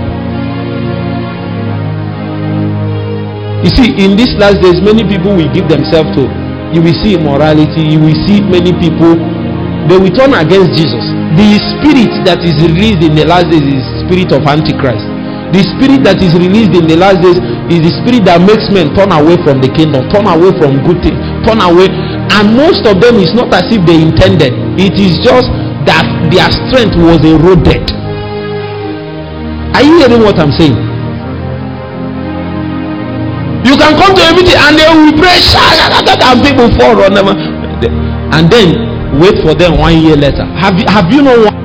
A: You see, in these last days, many people will give themselves to, you will see immorality, you will see many people, they will turn against Jesus. The spirit that is released in the last days is the spirit of Antichrist. The spirit that is released in the last days is the spirit that makes men turn away from the kingdom, turn away from good things, turn away. And most of them is not as if they intended. It is just that their strength was eroded. Are you hearing what I'm saying? You can come to a meeting and they will pray, and people fall on them, and then wait for them one year later. Have you have you known what?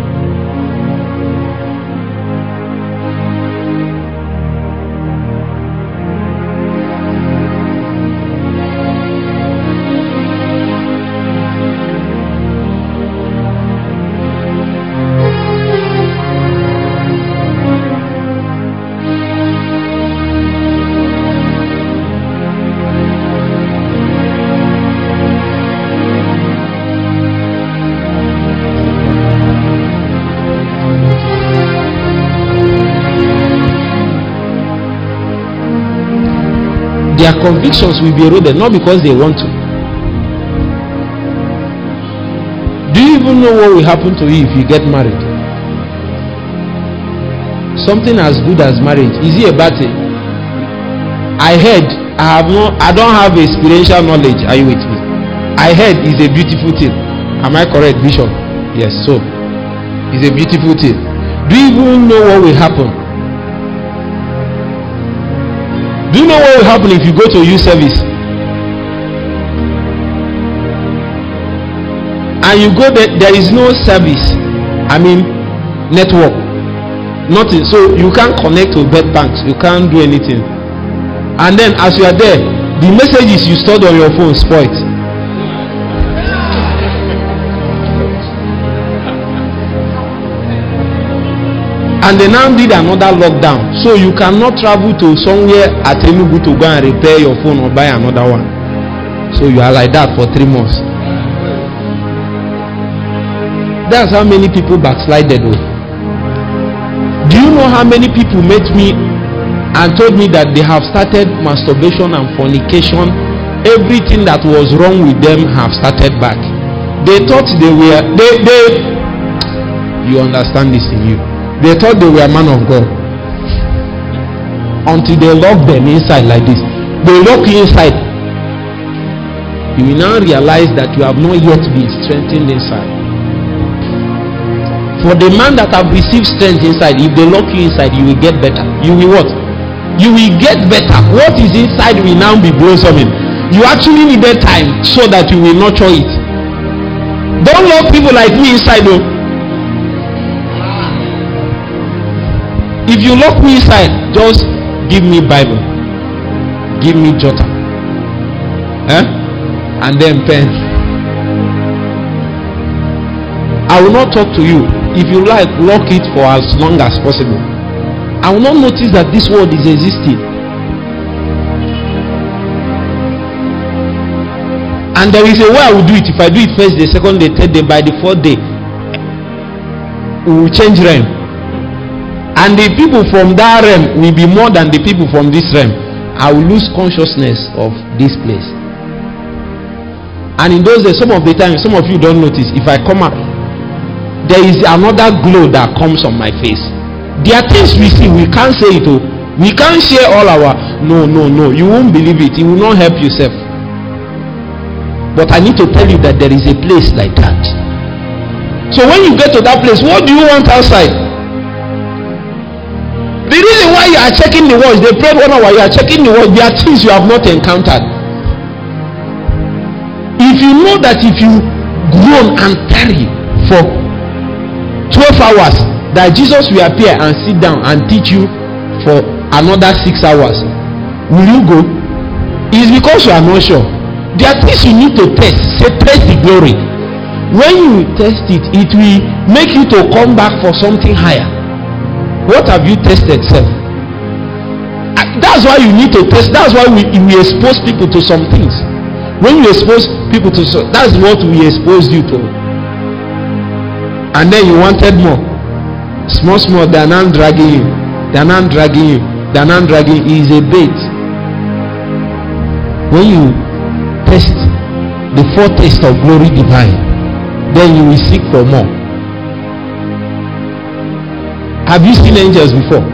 A: Their convictions will be eroded, not because they want to. Do you even know what will happen to you if you get married? Something as good as marriage, is it a bad thing? I heard, I have no, I don't have experiential knowledge. Are you with me? I heard it's a beautiful thing. Am I correct, Bishop? Yes, so it's a beautiful thing. Do you even know what will happen? Do you know what will happen if you go to youth service and you go there, there is no service, I mean network, nothing, so you can't connect to bed banks, you can't do anything, and then as you are there, the messages you stored on your phone spoiled. And they now did another lockdown, so you cannot travel to somewhere at Enugu to go and repair your phone or buy another one. So you are like that for three months. That's how many people backslided. Do you know how many people met me and told me that they have started masturbation and fornication? Everything that was wrong with them have started back. They thought they were they they you understand this in you. They thought they were a man of God. Until they lock them inside like this. They lock you inside. You will now realize that you have not yet been strengthened inside. For the man that have received strength inside, if they lock you inside, you will get better. You will what? You will get better. What is inside will now be blossoming. You actually needed time so that you will nurture it. Don't lock people like me inside though. If you lock me inside, just give me Bible, give me jotter, eh? And then pen. I will not talk to you. If you like, lock it for as long as possible. I will not notice that this word is existing. And there is a way I will do it. If I do it first day, second day, third day, by the fourth day, we will change realm. And the people from that realm will be more than the people from this realm. I will lose consciousness of this place. And in those days, some of the time, some of you don't notice. If I come out, there is another glow that comes on my face. There are things we see, we can't say it. Oh. We can't share all our. No, no, no. You won't believe it. You will not help yourself. But I need to tell you that there is a place like that. So when you get to that place, what do you want outside? The reason why you are checking the words, they prayed one hour, you are checking the words, there are things you have not encountered. If you know that if you groan and tarry for twelve hours, that Jesus will appear and sit down and teach you for another six hours, will you go? It's because you are not sure. There are things you need to test. Say, test the glory. When you test it, it will make you to come back for something higher. What have you tested, sir? That's why you need to test. That's why we, we expose people to some things. When you expose people to some, that's what we exposed you to. And then you wanted more. Small, small, they are not dragging you. They are not dragging you. They are not dragging you. It is a bait. When you test the foretaste of glory divine, then you will seek for more. Have you seen angels before?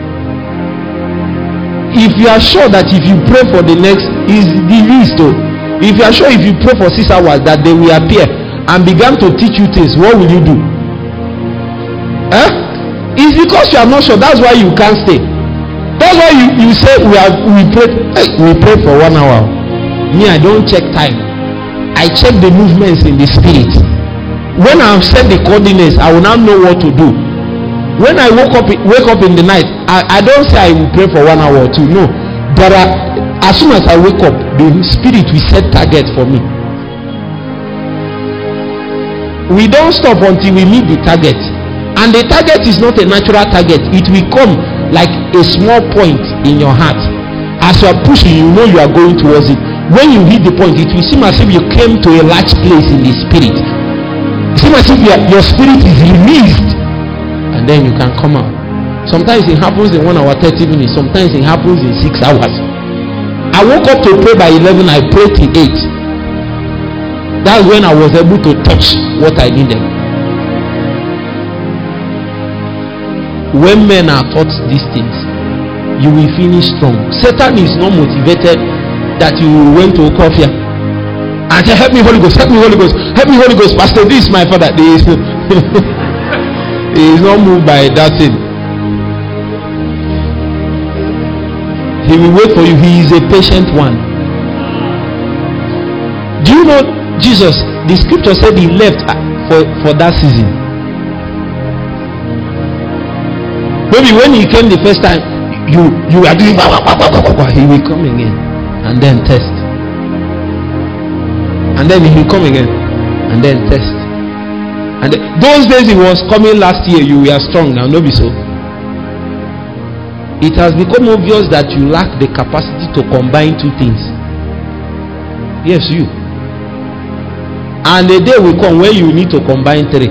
A: If you are sure that if you pray for the next is the least, though. If you are sure if you pray for six hours that they will appear and begin to teach you things, what will you do? Eh? It's because you are not sure. That's why you can't stay. That's why you, you say we have we prayed we prayed for one hour. Me, I don't check time. I check the movements in the spirit. When I have set the coordinates, I will now know what to do. When I woke up, wake up in the night, I, I don't say I will pray for one hour or two. No, there are. As soon as I wake up, the spirit will set targets for me. We don't stop until we meet the target, and the target is not a natural target. It will come like a small point in your heart. As you are pushing, you know you are going towards it. When you hit the point, it will seem as if you came to a large place in the spirit. It seems as if your, your spirit is released, and then you can come out. Sometimes it happens in one hour thirty minutes. Sometimes it happens in six hours. I woke up to pray by eleven. I prayed till eight. That's when I was able to touch what I needed. When men are taught these things, you will finish strong. Satan is not motivated that you went to coffee and say, help me Holy Ghost, help me Holy Ghost, help me Holy Ghost. Pastor, this is my father. He is, he is not moved by that thing. He will wait for you. He is a patient one. Do you know Jesus? The scripture said he left for, for that season. Maybe when he came the first time, you you are doing bah, bah, bah, bah, bah, bah. He will come again and then test, and then he will come again and then test. And then, those days he was coming last year, you were strong. Now no be so. It has become obvious that you lack the capacity to combine two things. Yes, you. And the day will come where you need to combine three.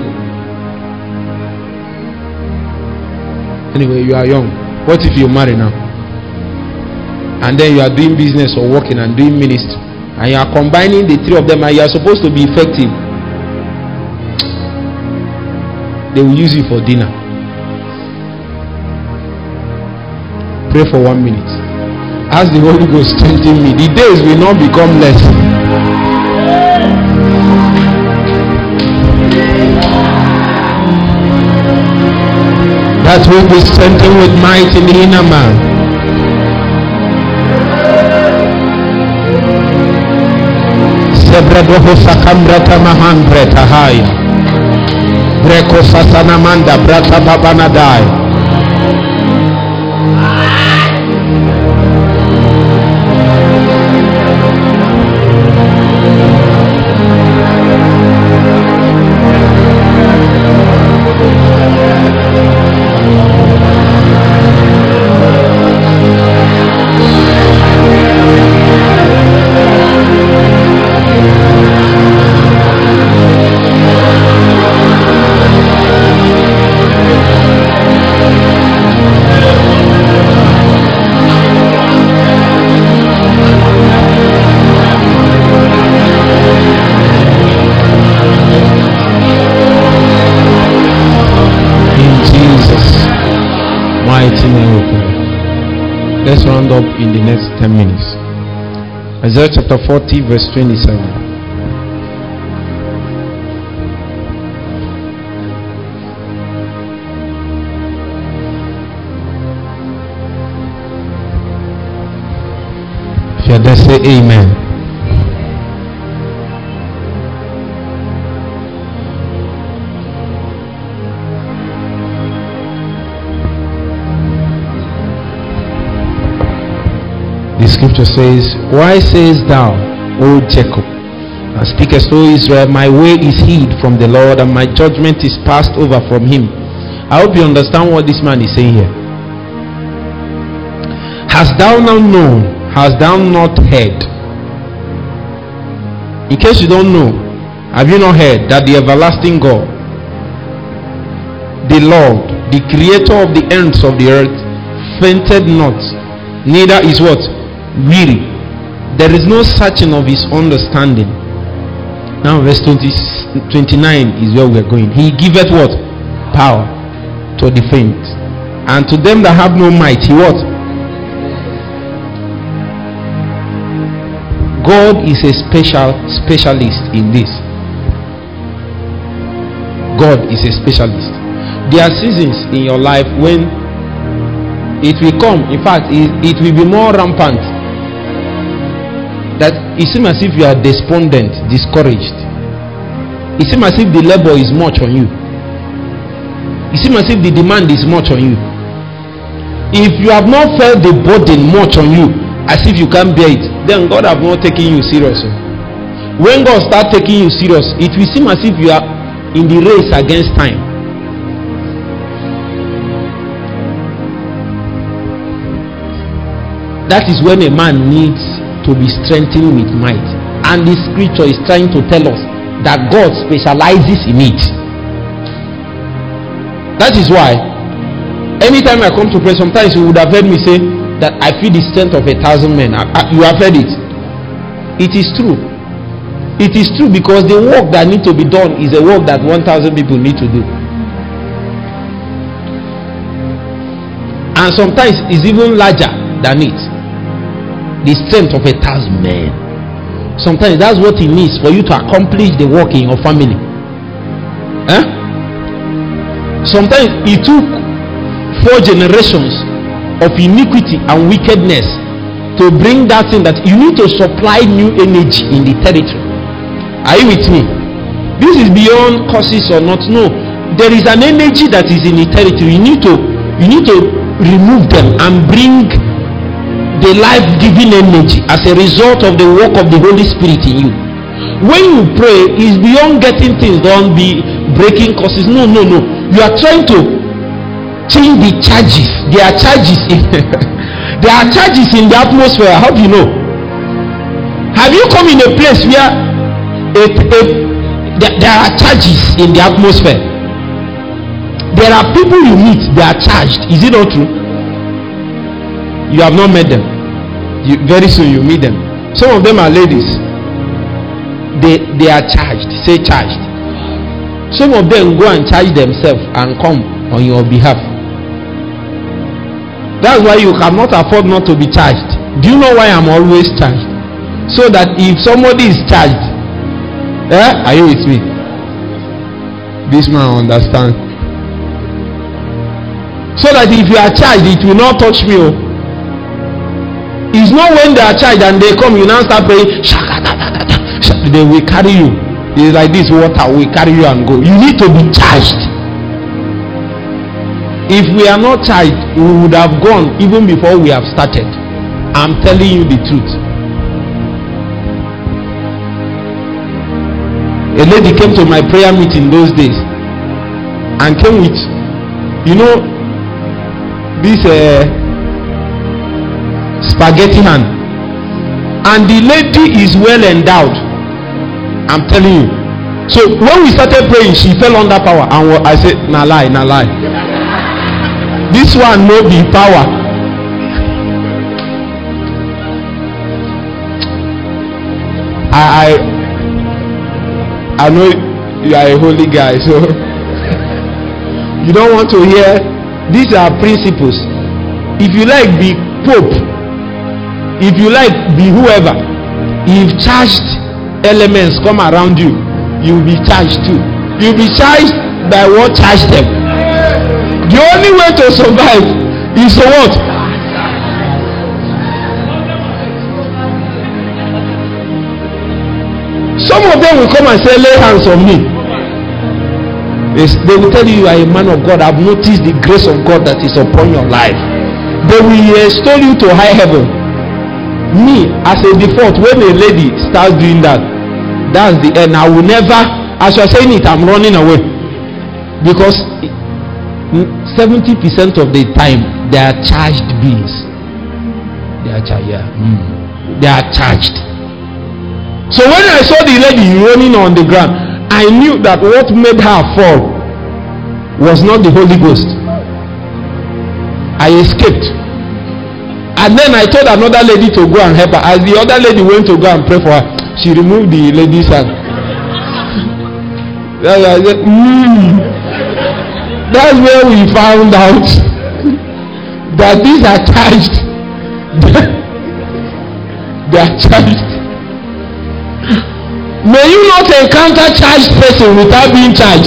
A: Anyway, you are young. What if you marry now? And then you are doing business or working and doing ministry, and you are combining the three of them, and you are supposed to be effective. They will use you for dinner. Pray for one minute. Ask the Holy Ghost strengthen me. The days will not become less. That will be strengthened with might in the inner man. Sebredoho sakambrata mahambreta haya. Breko sasanamanda brata babanadai. Let's round up in the next ten minutes. Isaiah chapter forty, verse twenty-seven. If you're there, say amen. The scripture says, why sayest thou, O Jacob, and speakest, O Israel, my way is hid from the Lord, and my judgment is passed over from him. I hope you understand what this man is saying here. Hast thou now known? Hast thou not heard? In case you don't know, have you not heard that the everlasting God, the Lord, the creator of the ends of the earth, fainted not, neither is what? Weary. There is no searching of his understanding. Now verse twenty, twenty-nine is where we are going. He giveth what? Power to the faint, and to them that have no might he what? God is a special specialist in this. God is a specialist. There are seasons in your life when it will come. In fact, it, it will be more rampant, that it seems as if you are despondent, discouraged. It seems as if the labor is much on you. It seems as if the demand is much on you. If you have not felt the burden much on you, as if you can't bear it, then God have not taken you serious. When God starts taking you serious, it will seem as if you are in the race against time. That is when a man needs to be strengthened with might, and this scripture is trying to tell us that God specializes in it. That is why anytime I come to pray, sometimes you would have heard me say that I feel the strength of a thousand men. I, I, you have heard it. It is true. It is true, because the work that needs to be done is a work that one thousand people need to do, and sometimes it's even larger than it. The strength of a thousand men. Sometimes that's what it needs for you to accomplish the work in your family. Eh? Sometimes it took four generations of iniquity and wickedness to bring that thing, that you need to supply new energy in the territory. Are you with me? This is beyond causes or not. No, there is an energy that is in the territory. You need to you need to remove them and bring the life-giving energy as a result of the work of the Holy Spirit in you. When you pray, it's beyond getting things done, be breaking curses. No, no, no. You are trying to change the charges. There are charges in there are charges in the atmosphere. I hope you know. Have you come in a place where a, a, there, there are charges in the atmosphere? There are people you meet, they are charged. Is it not true? You have not met them. You, very soon you meet them. Some of them are ladies. They they are charged. Say charged. Some of them go and charge themselves and come on your behalf. That's why you cannot afford not to be charged. Do you know why I'm always charged? So that if somebody is charged, eh, are you with me? This man understands. So that if you are charged, it will not touch me. Oh. It's not when they are charged and they come, you now start praying. They will carry you. It's like this water will carry you and go. You need to be charged. If we are not charged, we would have gone even before we have started. I'm telling you the truth. A lady came to my prayer meeting those days and came with, you know, this uh, spaghetti hand. And the lady is well endowed. I'm telling you. So when we started praying, she fell under power. And I said, nah lie, nah lie. This one no be power. I, I I know you are a holy guy, so you don't want to hear. These are principles. If you like, be Pope. If you like, be whoever. If charged elements come around you, you will be charged too. You will be charged by what charged them. The only way to survive is to what? Some of them will come and say, lay hands on me. They will tell you, you are a man of God. I've noticed the grace of God that is upon your life. They will extol you to high heaven. Me, as a default, when a lady starts doing that, that's the end. I will never, as you are saying it, I'm running away. Because seventy percent of the time, they are charged beings. They are charged, yeah. Mm. They are charged. So when I saw the lady rolling on the ground, I knew that what made her fall was not the Holy Ghost. I escaped. And then I told another lady to go and help her. As the other lady went to go and pray for her, she removed the lady's hand. I said, mm. That's where we found out that these are charged. They are charged. May you not encounter charged person without being charged.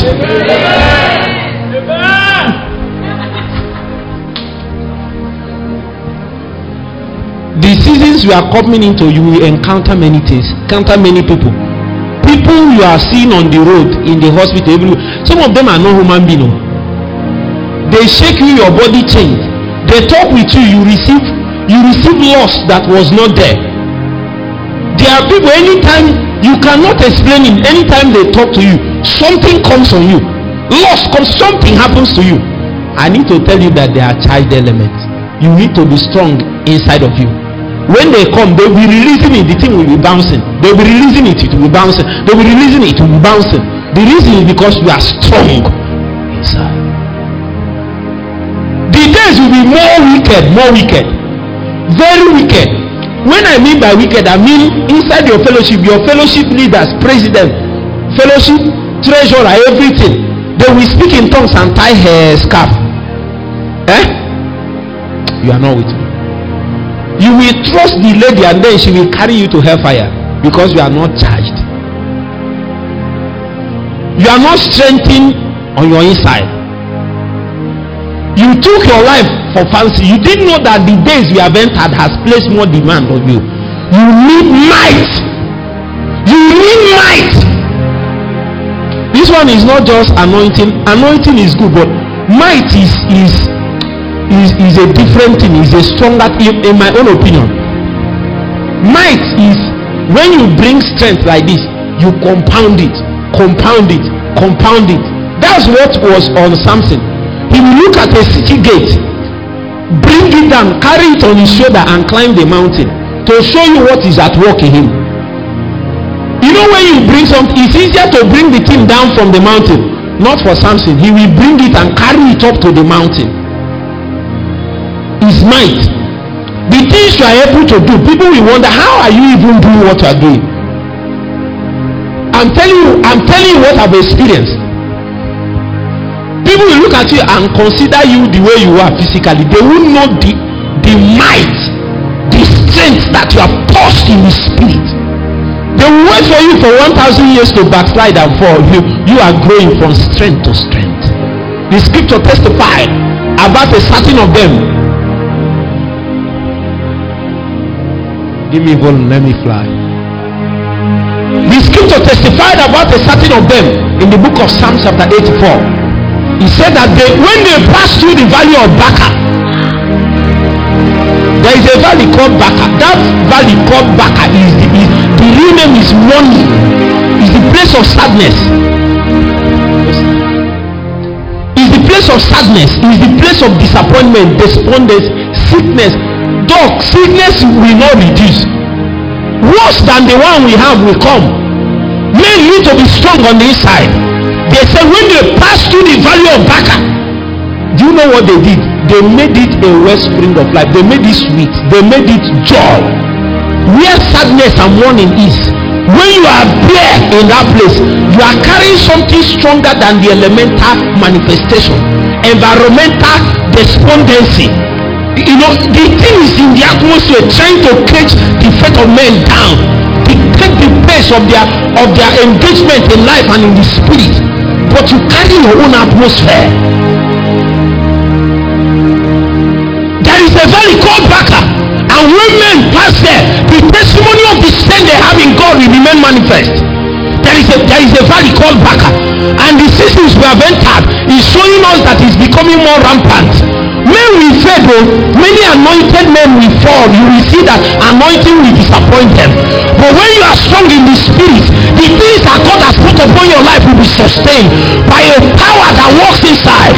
A: The seasons you are coming into, you will encounter many things, encounter many people. People you are seeing on the road, in the hospital, everywhere. Some of them are not human beings. They shake you, your body change. They talk with you, you receive you receive loss that was not there. There are people, anytime you cannot explain it, anytime they talk to you, something comes on you. Loss comes, something happens to you. I need to tell you that they are charged elements. You need to be strong inside of you. When they come, they will be releasing it, the thing will be bouncing. They will be releasing it, it will be bouncing. They will be releasing it, it will be bouncing. The reason is because you are strong inside. The days will be more wicked, more wicked, very wicked. When I mean by wicked, I mean inside your fellowship, your fellowship leaders, president, fellowship treasurer, everything, they will speak in tongues and tie her scarf. Eh? You are not with me. You will trust the lady and then she will carry you to hellfire because you are not charged. You are not strengthened on your inside. You took your life for fancy. You didn't know that the days you have entered has placed more demand on you. You need might. You need might. This one is not just anointing. Anointing is good, but might is is is, is a different thing. Is a stronger thing, in my own opinion. Might is when you bring strength like this, you compound it, compound it, compound it. That's what was on Samson. He will look at a city gate, bring it down, carry it on his shoulder and climb the mountain to show you what is at work in him. You know, when you bring something, it's easier to bring the thing down from the mountain. Not for Samson. He will bring it and carry it up to the mountain. His might. The things you are able to do, people will wonder, how are you even doing what you are doing? I'm telling you, I'm telling you what I've experienced. People will look at you and consider you the way you are physically. They won't know the the might, the strength that you have touched in the spirit. They will wait for you for one thousand years to backslide and fall. You, you are growing from strength to strength. The scripture testified about a certain of them. Give me volume, let me fly. The scripture testified about a certain of them in the book of Psalms chapter eighty-four. He said that they, when they passed through the valley of Baca, there is a valley called Baca. That valley called Baca is the, is, the real name is mourning. Is the place of sadness. Is the place of sadness. Is the place of disappointment, despondence, sickness. Dog, sickness will not reduce. Worse than the one we have will come. Men need to be strong on the inside. They said when they passed through the valley of Baca, do you know what they did? They made it a wellspring of life. They made it sweet. They made it joy. Where sadness and mourning is, when you are there in that place, you are carrying something stronger than the elemental manifestation, environmental despondency. You know, the thing is in the atmosphere trying to catch the faith of men down, dictate the pace of their of their engagement in life and in the spirit. But you carry your own atmosphere. There is a valley called Baca, and when men pass there, the testimony of the strength they have in God will remain manifest. There is a there is a valley called Baca, and the seasons we have entered is showing us that it's becoming more rampant. Men will fade, though. Many anointed men will fall. You will see that anointing will disappoint them. But when you are strong in the spirit, the things that God has put upon your life will be sustained by a power that works inside.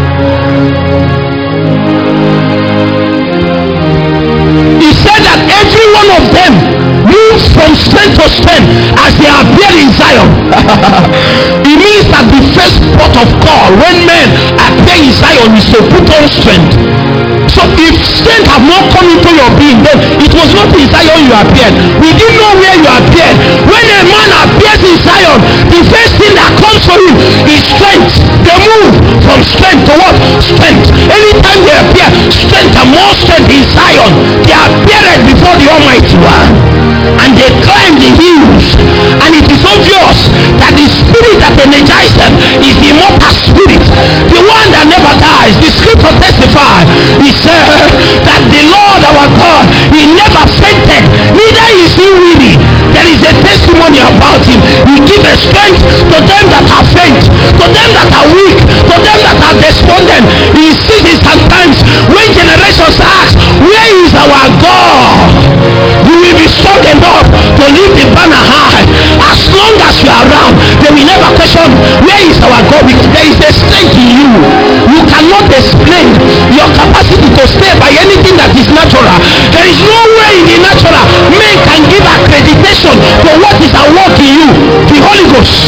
A: He said that every one of them moves from strength to strength as they appear in Zion. It means that the first port of call when men appear in Zion is to put on strength. So if strength have not come into your being, then it was not in Zion you appeared. We didn't know where you appeared. When a man appears in Zion, the first thing that comes for him is strength. They move from strength to what? Strength. Anytime they appear, strength and more strength in Zion, they appeared before the Almighty One, and they climb the hills. And it is obvious that the spirit that energizes them is the immortal spirit, the one that never dies. The scripture testifies. He said that the Lord our God, he never fainted, neither is he weary. There is a testimony about him. He gives strength to them that are faint, to them that are weak, to them that are despondent. He sees it sometimes when generations ask, where is our God? You will be strong enough to lift the banner high. As long as you are around, they will never question, where is our God? Because there is a strength in you. You cannot explain your capacity to stay by anything that is natural. There is no way in the natural men can give accreditation to what is at work in you. The Holy Ghost.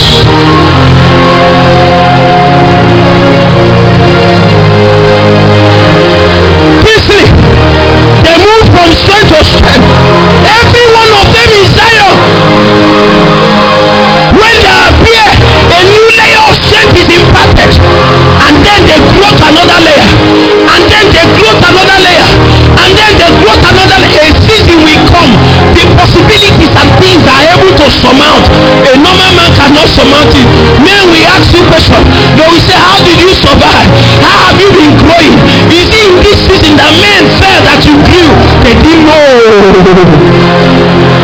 A: Easily, they move from strength to strength. Every one of them is Zion. When they appear, a new layer of strength is imparted, and then they grow to another layer, and then they grow to another layer, and then they grow to another layer. A season will come, the possibilities and things are able to surmount. A normal man cannot surmount it. Men will ask you questions. They will say, how did you survive? How have you been growing? Is it in this season that men felt that you grew? They didn't know.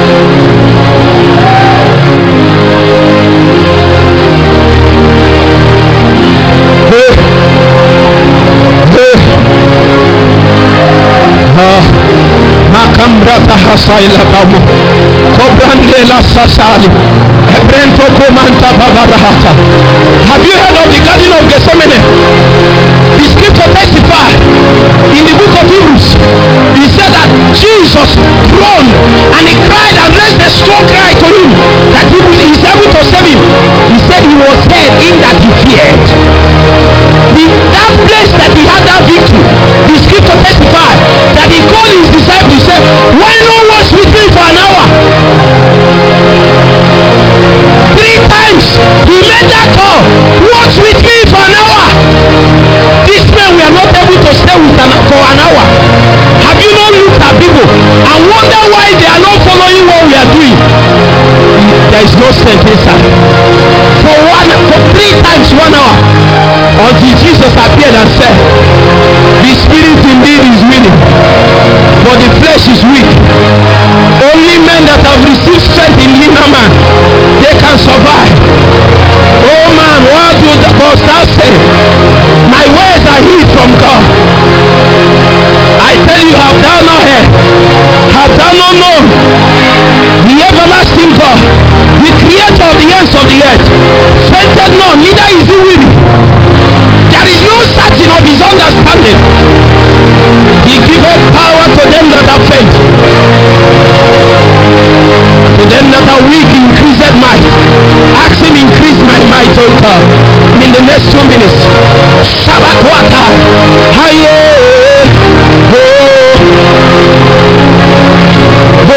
A: Makambrata hasaila kamu kobrandela sasali ebrento komanta babarahata. Have you heard of the garden of Gethsemane? The scripture testifies in the book of Hebrews. He said that Jesus groaned and he cried and raised a strong cry to him that he is able to save him. He said he was dead in that he feared. The, that place that he had that victory, the scripture testifies that he called his disciples. He said, why no watch with me for an hour? Three times he made that call, watch with me for an hour. These men were not able to stay with an, for an hour. Have you wonder why they are not following what we are doing. There is no strength inside. For one, for three times one hour, until Jesus appeared and said, the spirit indeed is willing, but the flesh is weak. Only men that have received strength in inner man, they can survive. Oh man, what do the boss say? My words are hid from God. I tell you, have thou not heard? Have thou not known? The everlasting God, the creator of the ends of the earth, fainted not, neither is he weary. There is no searching of his understanding. He giveth power to them that are faint. To them that are weak, increaseth might. Ask him, increase my might, O God. In the next two minutes. Shabakwata. Haye. Oh. Oh.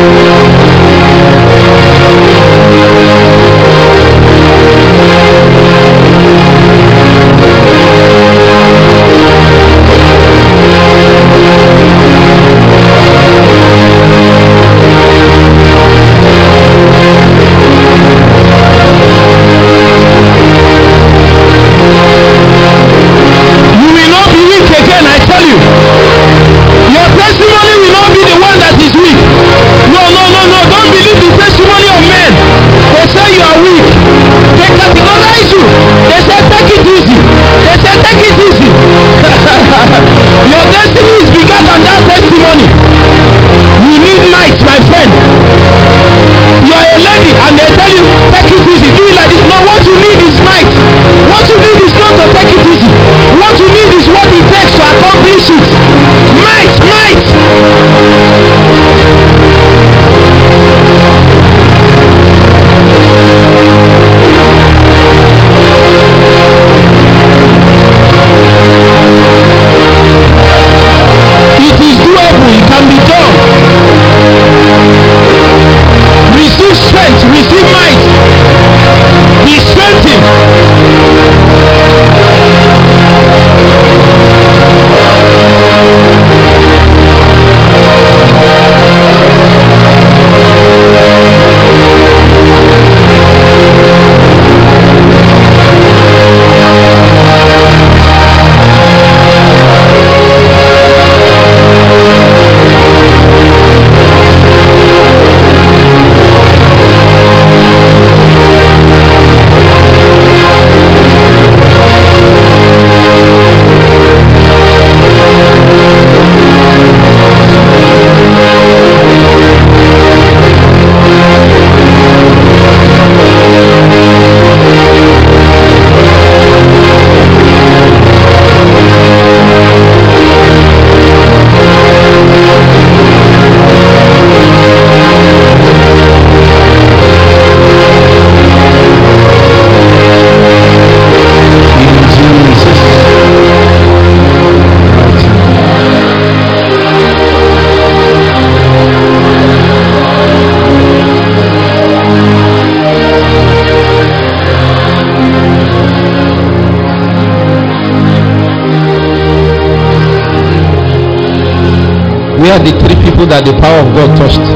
A: Where are the three people that the power of God touched?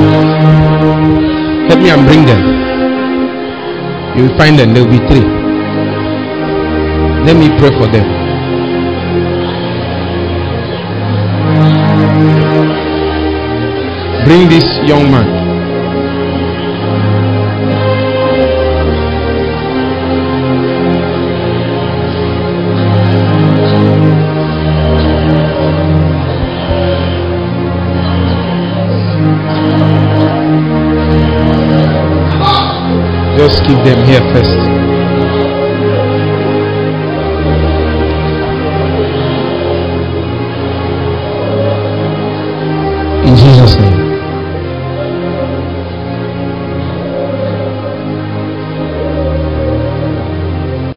A: Help me and bring them. You will find them. There will be three. Let me pray for them. Bring this young man. Just keep them here first.